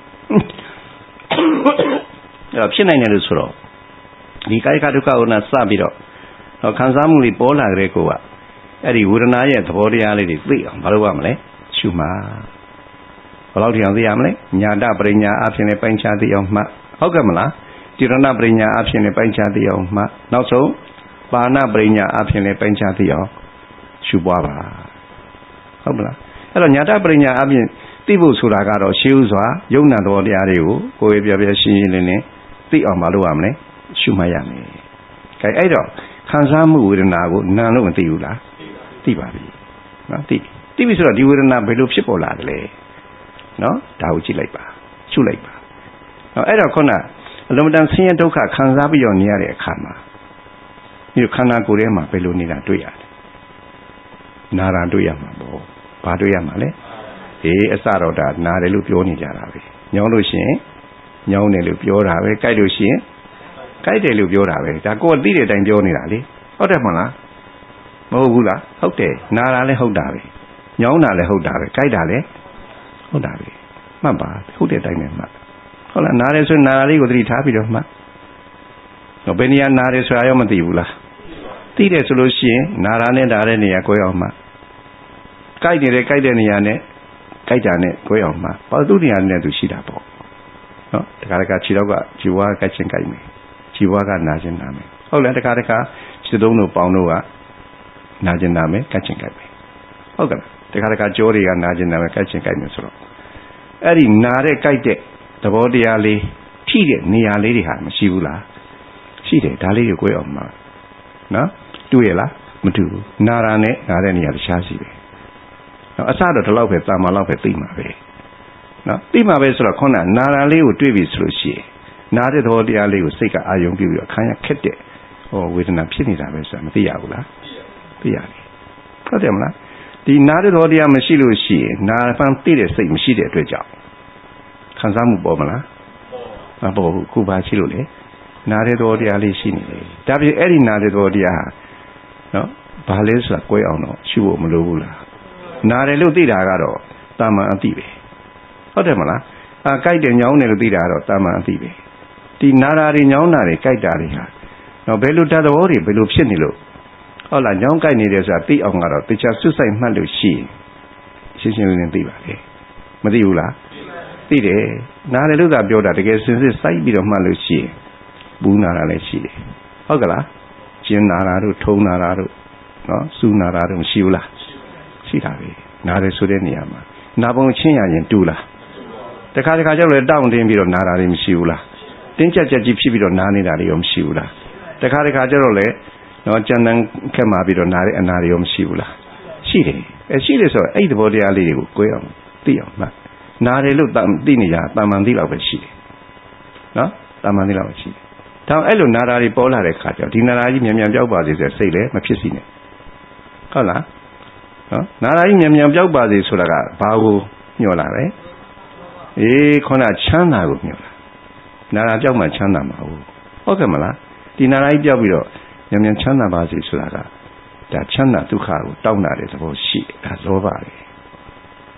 အဲ့ဖြစ်နိုင်တယ်လို့ဆိုတော့ဒီကာယကဒုက္ခဝေဒနာစပြီးတော့ခံစားမှုတွေပေါ်လာကြတဲ့ကိုကအဲ့ဒီဝေဒနာရဲ့သဘောတရားလေးတွေသိအောင်မလုပ်ရမလဲရှုမှာဘယ်လောက်ထိအောင်သိရမလဲညာတပရိညာအဖြစ်နဲ့ပိုင်းခြားသိအောင်မှဟုတ်ကဲ့မလားတိရဏပရိညာအဖြစ်နဲ့ပိုင်းခြားသိအောင်မှနောက်ဆုံးပါဏပရိညာအဖြစ်နဲ့ပိုင်းခြားသိအောင်ရှုပွားပါဟုတ်မလားအဲ့တော့ညာတပရိညာအဖြစ်သိဖို့ဆိုတာကတော့ရှေးဥစွာယုံနာတော်တရားတွေကိုကိုယ်ပြပြရှင်းရှင်းလင်းလင်းသိအောင်မလုပ်ရမလဲရှုမှတ်ရမယ်။အဲ့တော့ခံစားမှုဝေဒနာကိုနာလို့မသိဘူးလား။သိပါပြီ။နော်သိပြီဆိုတော့ဒီဝေဒနာဘယ်လိုဖြစ်ပေါ်လာတယ်လဲ။နော်ဒါကိုကြည့်လိုက်ပါ။ရှုလိုက်ပါ။နော်အဲ့တော့ခုနအလုံးမတန်ဆင်းရဲဒုက္ခခံစားပြီးတော့နေရတဲ့အခါမှာဒီခန္ဓာကိုယ်ထဲမှာဘယ်လိုနေတာတွေ့ရတယ်။နာတာတွေ့ရမှာပေါ့။ဘာတွေ့ရမှာလဲ။အစတော့ဒါနာတယ်လို့ပြောနေကြတာပဲ။ညောင်းလို့ရှိရင်ညောင်းတယ်လို့ပြောတာပဲ။ကြိုက်လို့ရှိရင်ကြိုက်တယ်လို့ပြောတာပဲဒါကိုယ်သိတဲ့အတိုင်းပြောနေတာလေဟုတ်တယ်မလားမဟုတ်ဘူးလားဟုတ်တယ်နာတာလည်းဟုတ်တာပဲညောင်းတာလည်းဟုတ်တာပဲကြိုက်တာလည်းဟုတ်တာပဲမှတ်ပါဟုတ်တဲ့အတိုင်းပဲမှတ်ဟုတ်လားနားတယ်ဆိုနာတာလေးကိုသတိထားပြီးတော့မှတ်တော့ဘယ်နေရာနားတယ်ဆိုတာရောမသိဘူးလားသိတယ်ဆိုလို့ရှိရင်နာတာနဲ့ဒါတဲ့နေရာကိုယ်အောင်မှကြိုက်နေတဲ့ကြိုက်တဲ့နေရာနဲ့ကြိုက်တာနဲ့ကိုယ်အောင်မှဘာသူ့နေရာနဲ့သူရှိတာပေါ့နော်တခါတခါခြေတော့ကဂျီဝါကကြိုက်ချင်းကြိုက်မယ်ခြေဝါကနာကျင်နာမယ်ဟုတ်လားတခါတခါခြေသုံးတို့ပေါင်းတို့ကနာကျင်နာမယ်ကြိုက်ချင်းကြိုက်မယ်ဟုတ်ကဲ့တခါတခါကြောတွေကနာကျင်နာမယ်ကြိုက်ချင်းကြိုက်မယ်ဆိုတော့အဲ့ဒီနာတဲ့ကြိုက်တဲ့သဘောတရားလေးထိတဲ့နေရာလေးတွေဟာမရှိဘူးလားရှိတယ်ဒါလေးကိုကိုယ်အောင်မှာနော်တွေ့ရလားမတွေ့ဘူးနာတာနဲ့နာတဲ့နေရာတခြားရှိတယ်နော်အစတော့ဒီလောက်ပဲတာမာလောက်ပဲသိမှာပဲနော်သိမှာပဲဆိုတော့ခုနနာတာလေးကိုတွေ့ပြီဆိုလို့ရှိရင်နာတဲ့သဘောတရားလေးကိုစိတ်ကအာယုံပြုပြီးတော့ခံရခက်တဲ့ဝေဒနာဖြစ်နေတာပဲဆိုတာမသိရဘူးလားသိရတယ်ဟုတ်တယ်မလားဒီနာတဲ့သဘောတရားမရှိလို့ရှိရင်နာဖန်သိတဲ့စိတ်မရှိတဲ့အတွက်ကြောင့်ခံစားမှုပေါ်မလားမပေါ်ဘူးခုပါရှိလို့လေနာတဲ့သဘောတရားလေးရှိနေတယ်ဒါပြင်အဲ့ဒီနာတဲ့သဘောတရားဟာနော်ဘာလဲဆိုတာကိုယ်အောင်တော့ရှုဖို့မလိုဘူးလားနာတယ်လို့သိတာကတော့တာမန်အသိပဲဟုတ်တယ်မလားကြိုက်တယ်ညောင်းတယ်လို့သိတာကတော့တာမန်အသိပဲဒီနာတာတွေညောင်းတာတွေကြိုက်တာတွေဟာတော့ဘယ်လိုတတ်သဘောတွေဘယ်လိုဖြစ်နေလို့ဟုတ်လားညောင်းကြိုက်နေတယ်ဆိုတာသိအောင်ကတော့တခြားစွတ်ဆိုင်မှတ်လို့ရှိရင်ရှင်းရှင်းလင်းလင်းသိပါလေမသိဘူးလားသိတယ်နားတယ်လို့သာပြောတာတကယ်စင်စစ်စိုက်ပြီးတော့မှတ်လို့ရှိရင်ဘူးနာတာလည်းရှိတယ်ဟုတ်ကလားကျင်းနာတာတို့ထုံနာတာတို့နော်စူနာတာတို့မရှိဘူးလားရှိတာပဲနားတယ်ဆိုတဲ့နေရာမှာနာပုံချင်းရရင်တူလားတခါတခါကျတော့လည်းတောင့်တင်းပြီးတော့နာတာတွေမရှိဘူးလားတင်းကြပ်ကြပ်ကြီးဖြစ်ပြီးတော့နားနေတာတွေရောမရှိဘူးလားတခါတခါကျတော့လည်းနော်ကြံတန်းခက်မှာပြီးတော့နားတဲ့အနာတွေရောမရှိဘူးလားရှိတယ်ရှိတယ်ဆိုတော့အဲ့ဒီသဘောတရားလေးတွေကိုကိုယ်အောင်သိအောင်မှတ်နားတယ်လို့သိနေကြတာမန်သိလောက်ပဲရှိတယ်နော်တာမန်သိလောက်ပဲရှိတယ်ဒါအဲ့လိုနာတာတွေပေါ်လာတဲ့ခါကျတော့ဒီနာတာကြီးမြန်မြန်ပြောက်ပါစေဆိုစိတ်လည်းမဖြစ်စီနဲ့ဟုတ်လားနော်နာတာကြီးမြန်မြန်ပြောက်ပါစေဆိုတာကဘာကိုညှော်လာလဲခုနချမ်းသာကိုညှော်လာနာတာပြောက်မှချမ်းသာမှာဟုတ်ကဲ့မလားဒီနာတာကြီးပြောက်ပြီးတော့မြန်မြန်ချမ်းသာပါစေဆိုတာကဒါချမ်းသာဒုက္ခကိုတောင်းတာတဲ့သဘောရှိတယ်ဒါလောဘပဲ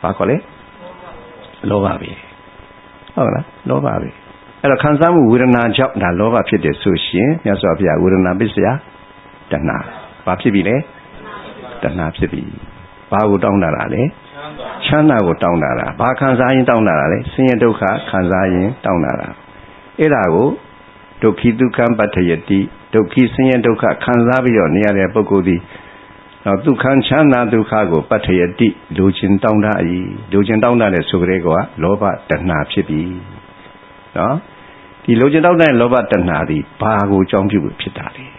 ဘာခေါ်လဲလောဘပဲဟုတ်လားလောဘပဲအဲ့တော့ခံစားမှုဝေဒနာကြောင့်ဒါလောဘဖြစ်တယ်ဆိုရှင်မြတ်စွာဘုရားဝေဒနာပစ္စယတဏှာဘာဖြစ်ပြီလဲတဏှာဖြစ်ပြီဘာကိုတောင်းတာလဲချမ်းသာကိုတောင်းတာလားဘာခံစားရင်တောင်းတာလဲဆင်းရဲဒုက္ခခံစားရင်တောင်းတာလားအဲ့ဒါကိုဒုက္ခိဒုက္ခပတ္ထယတိဒုက္ခိဆင်းရဲဒုက္ခခံစားပြီးတော့နေရတဲ့ပုဂ္ဂိုလ်ဒီတော့ဒုက္ခချမ်းသာဒုက္ခကိုပတ္ထယတိလိုချင်တောင်းတ၏လိုချင်တောင်းတတဲ့ဆိုကြတဲ့ကောလောဘတဏှာဖြစ်ပြီနော်ဒီလိုချင်တောင်းတဲ့လောဘတဏှာဒီဘာကိုအကြောင်းပြုပြီးဖြစ်တာလဲ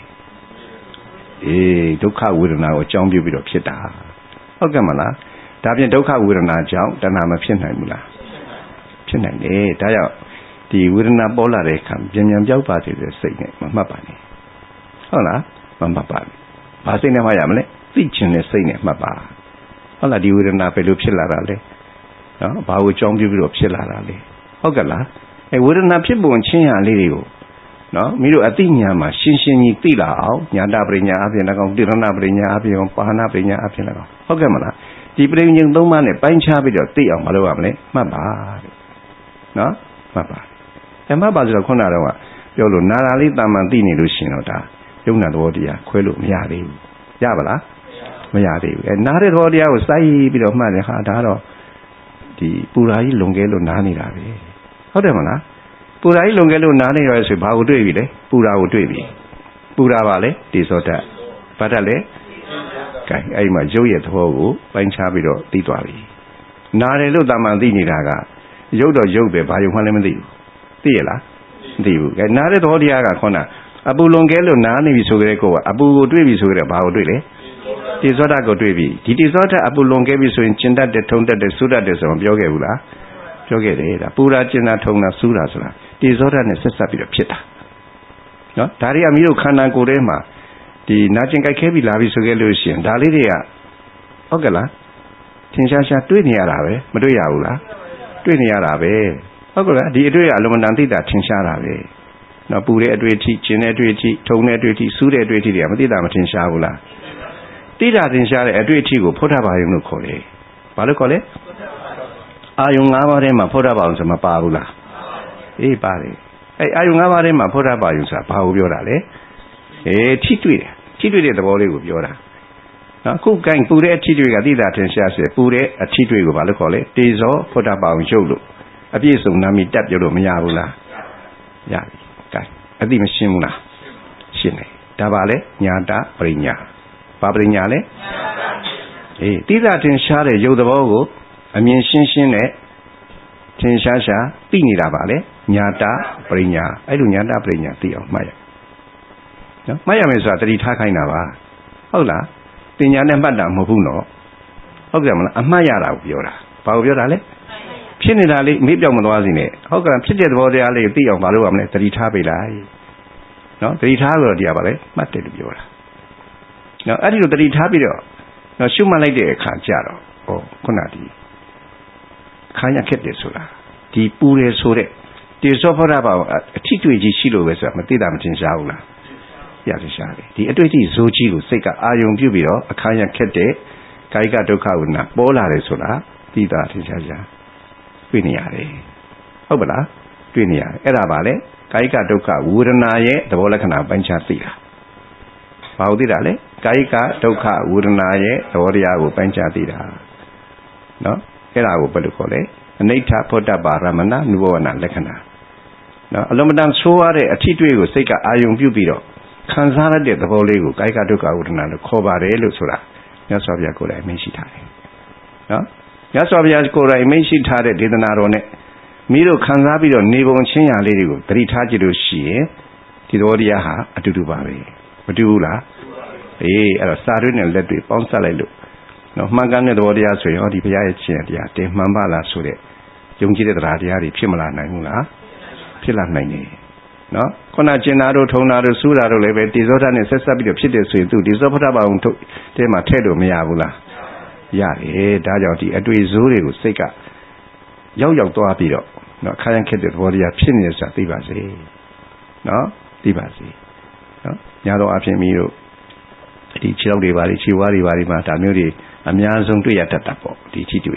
ဒုက္ခဝေဒနာကိုအကြောင်းပြုပြီးတော့ဖြစ်တာဟုတ်ကဲ့မလားဒါဖြင့်ဒုက္ခဝေဒနာကြောင့်တဏှာမဖြစ်နိုင်ဘူးလားဖြစ်နိုင်တယ်ဒါကြောင့်ဒီဝေဒနာပေါ်လာတဲ့အခါပြန်ပြန်ပြောက်ပါသေးတဲ့စိတ်နဲ့မမှတ်ပါနဲ့ဟုတ်လားမမှတ်ပါနဲ့ဘာစိတ်နဲ့မှတ်ရမလဲသိချင်တဲ့စိတ်နဲ့မှတ်ပါဟုတ်လားဒီဝေဒနာဘယ်လိုဖြစ်လာတာလဲနော်ဘာကိုအကြောင်းပြုပြီးတော့ဖြစ်လာတာလဲဟုတ်ကဲ့လားအဲဝေဒနာဖြစ်ပုံချင်းရာလေးတွေကိုနော်မိတို့အသိဉာဏ်မှာရှင်းရှင်းကြီးသိလာအောင်ညာတပရိညာအပြင်၎င်းတိရဏပရိညာအပြင်ပါဏပရိညာအပြင်၎င်းဟုတ်ကဲ့မလားဒီပရိညာသုံးပါးနဲ့ပိုင်းခြားပြီးတော့သိအောင်မလုပ်ရမလဲမှတ်ပါတဲ့နော်မှတ်ပါမှတ်ပါဆိုတော့ခုနကတော့ပြောလို့နာတာလေးတာမန်သိနေလို့ရှင်တော့ဒါယုံနာသဘောတရားခွဲလို့မရသေးဘူးရပါလားမရသေးဘူးနားတဲ့သဘောတရားကိုစိုက်ပြီးတော့မှတ်တယ်ဟာဒါတော့ဒီပူရာကြီးလွန်ကဲလို့နားနေတာပဲဟုတ်တယ်မလားပူရာကြီးလွန်ကဲလို့နားနေရဆိုဘာကိုတွေ့ပြီလဲပူရာကိုတွေ့ပြီပူရာပါလေဒီစောတဘာတတ်လဲကဲအဲ့မှာရုပ်ရဲ့သဘောကိုပိုင်းခြားပြီးတော့သိသွားပြီနားတယ်လို့တာမန်သိနေတာကရုပ်တော့ရုပ်ပဲဘာယုံမှလည်းမသိဘူးသိရလားမသိဘူးကဲနားတဲ့သဘောတရားကခေါင်းအပူလွန်ကဲလို့နားနေပြီဆိုကြတဲ့ကောကအပူကိုတွေ့ပြီဆိုကြတဲ့ဘာကိုတွေ့လဲတိဇောတကိုတွေ့ပြီဒီတိဇောတအပူလွန်ကဲပြီဆိုရင်ကျင်တတ်တယ်ထုံတတ်တယ်စူးတတ်တယ်ဆိုတော့ပြောခဲ့ဘူးလားပြောခဲ့တယ်ဒါပူတာကျင်တာထုံတာစူးတာဆိုတာတိဇောတနဲ့ဆက်ဆက်ပြီးတော့ဖြစ်တာနော်ဒါတွေကမိတို့ခန္ဓာကိုယ်ထဲမှာဒီနာကျင်ကြိုက်ခဲပြီးလာပြီဆိုခဲ့လို့ရှိရင်ဒါလေးတွေကဟုတ်ကဲ့လားထင်ရှားရှားတွေ့နေရတာပဲမတွေ့ရဘူးလားတွေ့နေရတာပဲဟုတ်ကဲ့လားဒီအတွေ့အလုံးမတန်သိတာထင်ရှားတာပဲနော်ပူတဲ့အတွေ့အထိကျင်တဲ့အတွေ့အထိထုံတဲ့အတွေ့အထိစူးတဲ့အတွေ့အထိတွေကမသိတာမထင်ရှားဘူးလားသိတာထင်ရှားတဲ့အတွေ့အထိကိုဖုဒ္ဓဘာယုံလို့ခေါ်တယ်ဘာလို့ခေါ်လဲအာယုံ၅ပါးထဲမှာဖုဒ္ဓဘာယုံဆိုမပါဘူးလားအေးပါတယ်အဲအာယုံ၅ပါးထဲမှာဖုဒ္ဓဘာယုံဆိုတာဘာကိုပြောတာလဲထိတွေ့တဲ့သဘောလေးကိုပြောတာနော်ခုကင်ပူတဲ့အထိတွေ့ကသိတာထင်ရှားစေပူတဲ့အထိတွေ့ကိုဘာလို့ခေါ်လဲတေဇောဖုဒ္ဓဘာယုံရုပ်လို့အပြည့်စုံနာမည်တက်ပြောလို့မရဘူးလားရပြီကဲအသိမရှင်းဘူးလားရှင်းတယ်ဒါပါလေညာတပရိညာဘာပရိညာလဲသိတာထင်ရှားတဲ့ရုပ်သဘောကိုအမြင်ရှင်းရှင်းနဲ့ထင်ရှားရှားသိနေတာပါလေညာတပရိညာအဲ့လိုညာတပရိညာသိအောင်မှတ်ရနော်မှတ်ရမယ်ဆိုတာတတိထားခိုင်းတာပါဟုတ်လားပညာနဲ့မှတ်တာမဟုတ်ဘူးနော်ဟုတ်ကြမလားအမှတ်ရတာကိုပြောတာဘာကိုပြောတာလဲဖြစ်နေတာလေးမေ့ပြောင်းမသွားစေနဲ့ဟုတ်ကဲ့ဖြစ်တဲ့သဘောတရားလေးကိုသိအောင်မလုပ်ရမလဲတတိထားပေးလိုက်နော်တတိထားဆိုတော့တရားပါလေမှတ်တယ်လို့ပြောတာနော်အဲ့ဒီလိုတတိထားပြီးတော့နော်ရှုမှတ်လိုက်တဲ့အခါကျတော့ခုနဒီခါရခက်တယ်ဆိုတာဒီပူတယ်ဆိုတဲ့တေဇောဖုဒ္ဓဘာယုံအထိတွေ့ကြီးရှိလို့ပဲဆိုတာမသိတာမထင်ရှားဘူးလားရထင်ရှားတယ်ဒီအတွေ့အထိဇိုးကြီးကိုစိတ်ကအာယုံပြုပြီးတော့အခါရခက်တဲ့ကာယကဒုက္ခဝေဒနာပေါ်လာတယ်ဆိုတာသိတာထင်ရှားရှားတွေ့နေရတယ်ဟုတ်ပါလားတွေ့နေရတယ်အဲ့ဒါပါလေကာယကဒုက္ခဝေဒနာရဲ့သဘောလက္ခဏာပိုင်းခြားသိတာဘာလို့သိတာလဲကာယကဒုက္ခဝေဒနာရဲ့သဘောတရားကိုပိုင်းခြားသိတာနော်အဲ့ဒါကိုဘယ်လိုခေါ်လဲအနိဋ္ဌဖုဒ္ဓဘာရမဏနုဘဝနာလက္ခဏာနော်အလုံးမတန်ဆိုးရတဲ့အထိတွေ့ကိုစိတ်ကအာယုံပြုပြီးတော့ခံစားရတဲ့သဘောလေးကိုကာယကဒုက္ခဝေဒနာလို့ခေါ်ပါတယ်လို့ဆိုတာမြတ်စွာဘုရားကိုယ်တိုင်အမိန့်ရှိထားတယ်နော်မြတ်စွာဘုရားကိုယ်တိုင်အမိန့်ရှိထားတဲ့ဒေသနာတော်နဲ့မိတို့ခံစားပြီးတော့နေပုံချင်းရာလေးတွေကိုသတိထားကြည့်လို့ရှိရင်ဒီသဘောတရားဟာအတူတူပါပဲမတူဘူးလားအဲ့တော့စာရွက်နဲ့လက်တွေပေါင်းစပ်လိုက်လို့နော်မှန်ကန်တဲ့သဘောတရားဆိုရင်ဟောဒီဘုရားရဲ့ခြင်းတရားတင်မှန်ပါလားဆိုတဲ့ယုံကြည်တဲ့တရားတွေဖြစ်မလာနိုင်ဘူးလားဖြစ်လာနိုင်တယ်နော်ခုနကျင်နာတို့ထုံနာတို့စူးတာတို့လည်းပဲတိဇောဓာတ်နဲ့ဆက်ဆက်ပြီးတော့ဖြစ်တယ်ဆိုရင်သူဒီဇောဖုဒ္ဓဘာယုံထုတ်တဲမှာထည့်လို့မရဘူးလားရတယ်ဒါကြောင့်ဒီအတွေ့ဇိုးတွေကိုစိတ်ကရောက်သွားပြီးတော့နော်ခါရန်ခက်တဲ့သဘောတရားဖြစ်နေဆိုတာသိပါစေနော်သိပါစေနော်ညာတော့အဖြစ်မီတို့ဒီခြေထောက်တွေပါလေခြေဝါးတွေပါလေမှာဒါမျိုးတွေအများဆုံးတွေ့ရတတ်တာပေါ့ဒီထိတွေ့တွေမ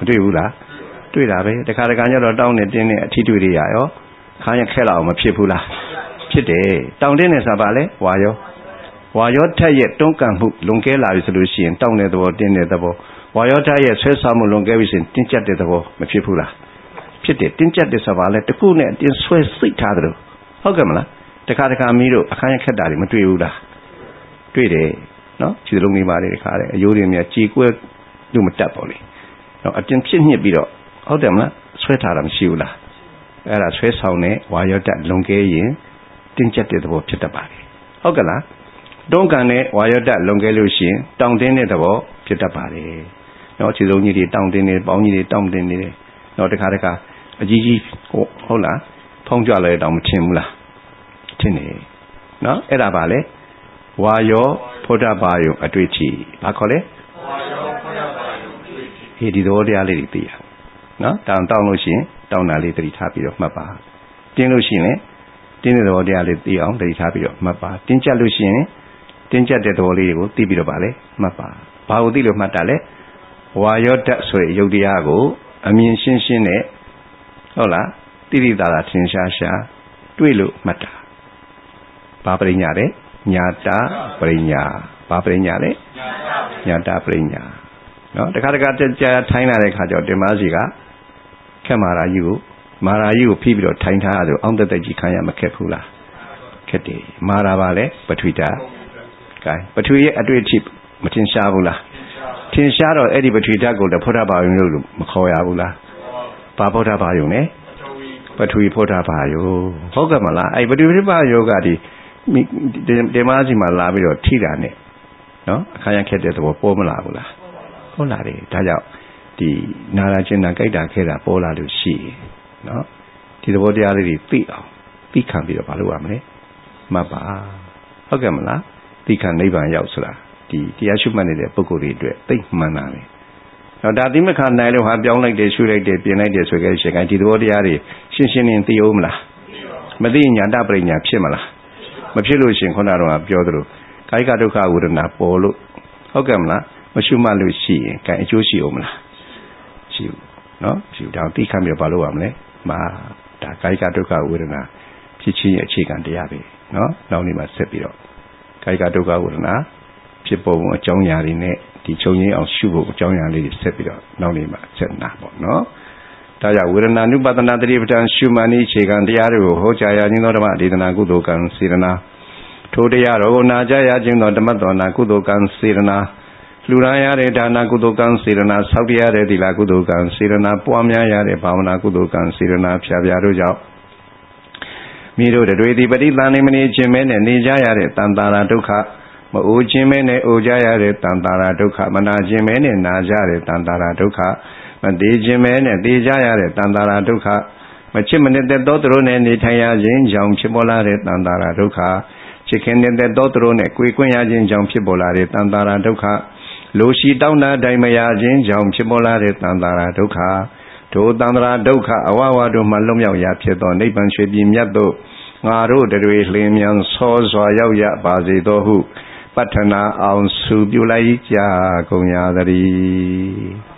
တွေ့ဘူးလားတွေ့တာပဲတခါတခါကျတော့တောင်းနေတင်းနေအထီးတွေ့တွေရရောခါရခက်လာအောင်မဖြစ်ဘူးလားဖြစ်တယ်တောင်းတင်းနေစားပါလေဝါရောထက်ရဲ့တွန်းကန်မှုလွန်ကဲလာပြီဆိုလို့ရှိရင်တောင်းတဲ့သဘောတင်းတဲ့သဘောဝါရောထက်ရဲ့ဆွဲဆောင်မှုလွန်ကဲပြီဆိုရင်တင်းကျပ်တဲ့သဘောမဖြစ်ဘူးလားဖြစ်တယ်တင်းကျပ်တဲ့စားပါလေတခုနဲ့တင်းဆွဲစိတ်ထားတယ်ဟုတ်ကဲ့မလားတခါတခါမီးတို့အခါရခက်တာတွေမတွေ့ဘူးလားတွေ့တယ်နော်ခြေလုံးလေးပါလေတခါတဲ့အယိုးတွေမြကြေကွဲလို့မတတ်ပါလေနော်အတင်းဖြစ်ညစ်ပြီးတော့ဟုတ်တယ်မလားဆွဲထားတာမရှိဘူးလားအဲ့ဒါဆွဲဆောင်တဲ့ဝါရောတက်လွန်ကဲရင်တင်းကျပ်တဲ့သဘောဖြစ်တတ်ပါလေဟုတ်ကဲ့လားတွန်းကန်တဲ့ဝါရောတက်လွန်ကဲလို့ရှိရင်တောင့်တင်းတဲ့သဘောဖြစ်တတ်ပါလေနော်ခြေလုံးကြီးတွေတောင့်တင်းနေပေါင်းကြီးတွေတောင့်တင်းနေတယ်နော်တခါအကြီးကြီးဟုတ်လားဖုံးကြလဲတောင်မထင်ဘူးလားထင်တယ်နော်အဲ့ဒါပါလေဝါယောဖောဒဘာယုံအတွေ့အထိဘာခေါ်လဲဝါယောဖောဒဘာယုံအတွေ့အထိဒီသဘောတရားလေးတွေသိရနော်တောင်းလို့ရှိရင်တောင်းတာလေးသတိထားပြီးတော့မှတ်ပါတင်းလို့ရှိရင်တင်းတဲ့သဘောတရားလေးသိအောင်သတိထားပြီးတော့မှတ်ပါတင်းကျပ်လို့ရှိရင်တင်းကျပ်တဲ့သဘောလေးတွေကိုသိပြီးတော့ပါလေမှတ်ပါဘာကိုသိလို့မှတ်တာလဲဝါယောဓာတ်ဆိုတဲ့ယုတ်တရားကိုအမြင်ရှင်းရှင်းနဲ့ဟုတ်လားတိတိသာသာထင်ရှားရှားတွေ့လို့မှတ်တာဘာပရိညာလဲညာတာပရိညာဘာပရိညာလဲညာတာပရိညာနော်တခါကြာထိုင်းလာတဲ့ခါကျတော့တင်မစီကခက်မာရာကြီးကိုဖိပြီးတော့ထိုင်းထားရဆိုအောင်းတက်တက်ကြီးခံရမခက်ဘူးလားခက်တယ်မာရာပါလဲပထဝီဓာတ်ကဲပထဝီရဲ့အတွေ့အထိမထင်ရှားဘူးလားထင်ရှားတော့အဲ့ဒီပထဝီဓာတ်ကိုလည်းဖောဒဘာယုံလို့မခေါ်ရဘူးလားဘာဖောဒဘာယုံလဲပထဝီဖောဒဘာယုံဟုတ်ကဲ့မလားအဲ့ပထဝီဘာယုံကဒီမစီမှာလာပြီးတော့ထိတာနဲ့နော်အခါရခက်တဲ့သဘောပေါ်မလာဘူးလားဟုတ်လားတယ်ဒါကြောင့်ဒီနာရာကျင်နာကြိုက်တာခဲတာပေါ်လာလို့ရှိရင်နော်ဒီသဘောတရားလေးတွေသိအောင်သိခံပြီးတော့မလုပ်ရမလဲမှတ်ပါဟုတ်ကဲ့မလားသိခံနိဗ္ဗာန်ရောက်ဆိုတာဒီတရားရှုမှတ်နေတဲ့ပုဂ္ဂိုလ်တွေအတွက်သိမှန်တာလေတော့ဒါသိမခံနိုင်လို့ဟာပြောင်းလိုက်တယ်ရှုလိုက်တယ်ပြင်လိုက်တယ်ဆိုကြတဲ့ချိန်ကဒီသဘောတရားတွေရှင်းရှင်းလင်းသိအောင်မလားမသိညာတပရိညာဖြစ်မလားမဖြစ်လို့ရှင်ခုနကတော့ပြောသလိုကာယကဒုက္ခဝေဒနာပေါ်လို့ဟုတ်ကဲ့မလားမရှုမှတ်လို့ရှိရင်ကံအကျိုးရှိအောင်မလားရှိဘူးနော်ရှိဘူးဒါသိခံပြီးဘာလို့ရမလဲမာဒါကာယကဒုက္ခဝေဒနာဖြစ်ခြင်းရဲ့အခြေခံတရားပဲနော်နောက်နေ့မှာဆက်ပြီးတော့ကာယကဒုက္ခဝေဒနာဖြစ်ပေါ်ပုံအကြောင်းအရာတွေနဲ့ဒီချုပ်ငြိမ်းအောင်ရှုဖို့အကြောင်းအရာလေးတွေဆက်ပြီးတော့နောက်နေ့မှာဆက်နာပေါ့နော်ဒါကြောင့်ဝေဒနာနုပဒနာတတိပဋ္ဌာန်ရှုမှန်ဤအခြေခံတရားတွေကိုဟောကြားရခြင်းသောဓမ္မဒေသနာကုသိုလ်ကံစေတနာထိုတရားတော်ကိုနာကြားရခြင်းသောဓမ္မတော်နာကုသိုလ်ကံစေတနာလူရန်ရတဲ့ဒါနာကုသိုလ်ကံစေတနာဆောက်တရတဲ့သီလကုသိုလ်ကံစေတနာပွားများရတဲ့ဘာဝနာကုသိုလ်ကံစေတနာဖြာဖြာတို့ကြောင့်မိတို့တွေဒီပဋိသန္ဓေမနေခြင်းမဲနဲ့နေကြရတဲ့တန်တာရာဒုက္ခမအိုခြင်းမဲနဲ့အိုကြရတဲ့တန်တာရာဒုက္ခမနာခြင်းမဲနဲ့နာကြတဲ့တန်တာရာဒုက္ခမသေးခြင်းမဲနဲ့သေကြရတဲ့တန်တာရာဒုက္ခမချစ်မနစ်တဲ့သောသူတို့နဲ့နေထိုင်ရခြင်းကြောင့်ဖြစ်ပေါ်လာတဲ့တန်တာရာဒုက္ခချစ်ခင်တဲ့သောသူတို့နဲ့ကြွေကွင်းရခြင်းကြောင့်ဖြစ်ပေါ်လာတဲ့တန်တာရာဒုက္ခလိုရှိတောင်းတတိုင်းမရခြင်းကြောင့်ဖြစ်ပေါ်လာတဲ့တန်တာရာဒုက္ခထိုတန်တာရာဒုက္ခအဝဝတို့မှလွတ်မြောက်ရာဖြစ်သောနိဗ္ဗာန်ရွှေပြည်မြတ်သို့ငါတို့တွေလင်းမြန်စောစွာရောက်ရပါစေသောဟုပတ္ထနာအောင်စုပြုလိုက်ကြကုန်ရသတည်း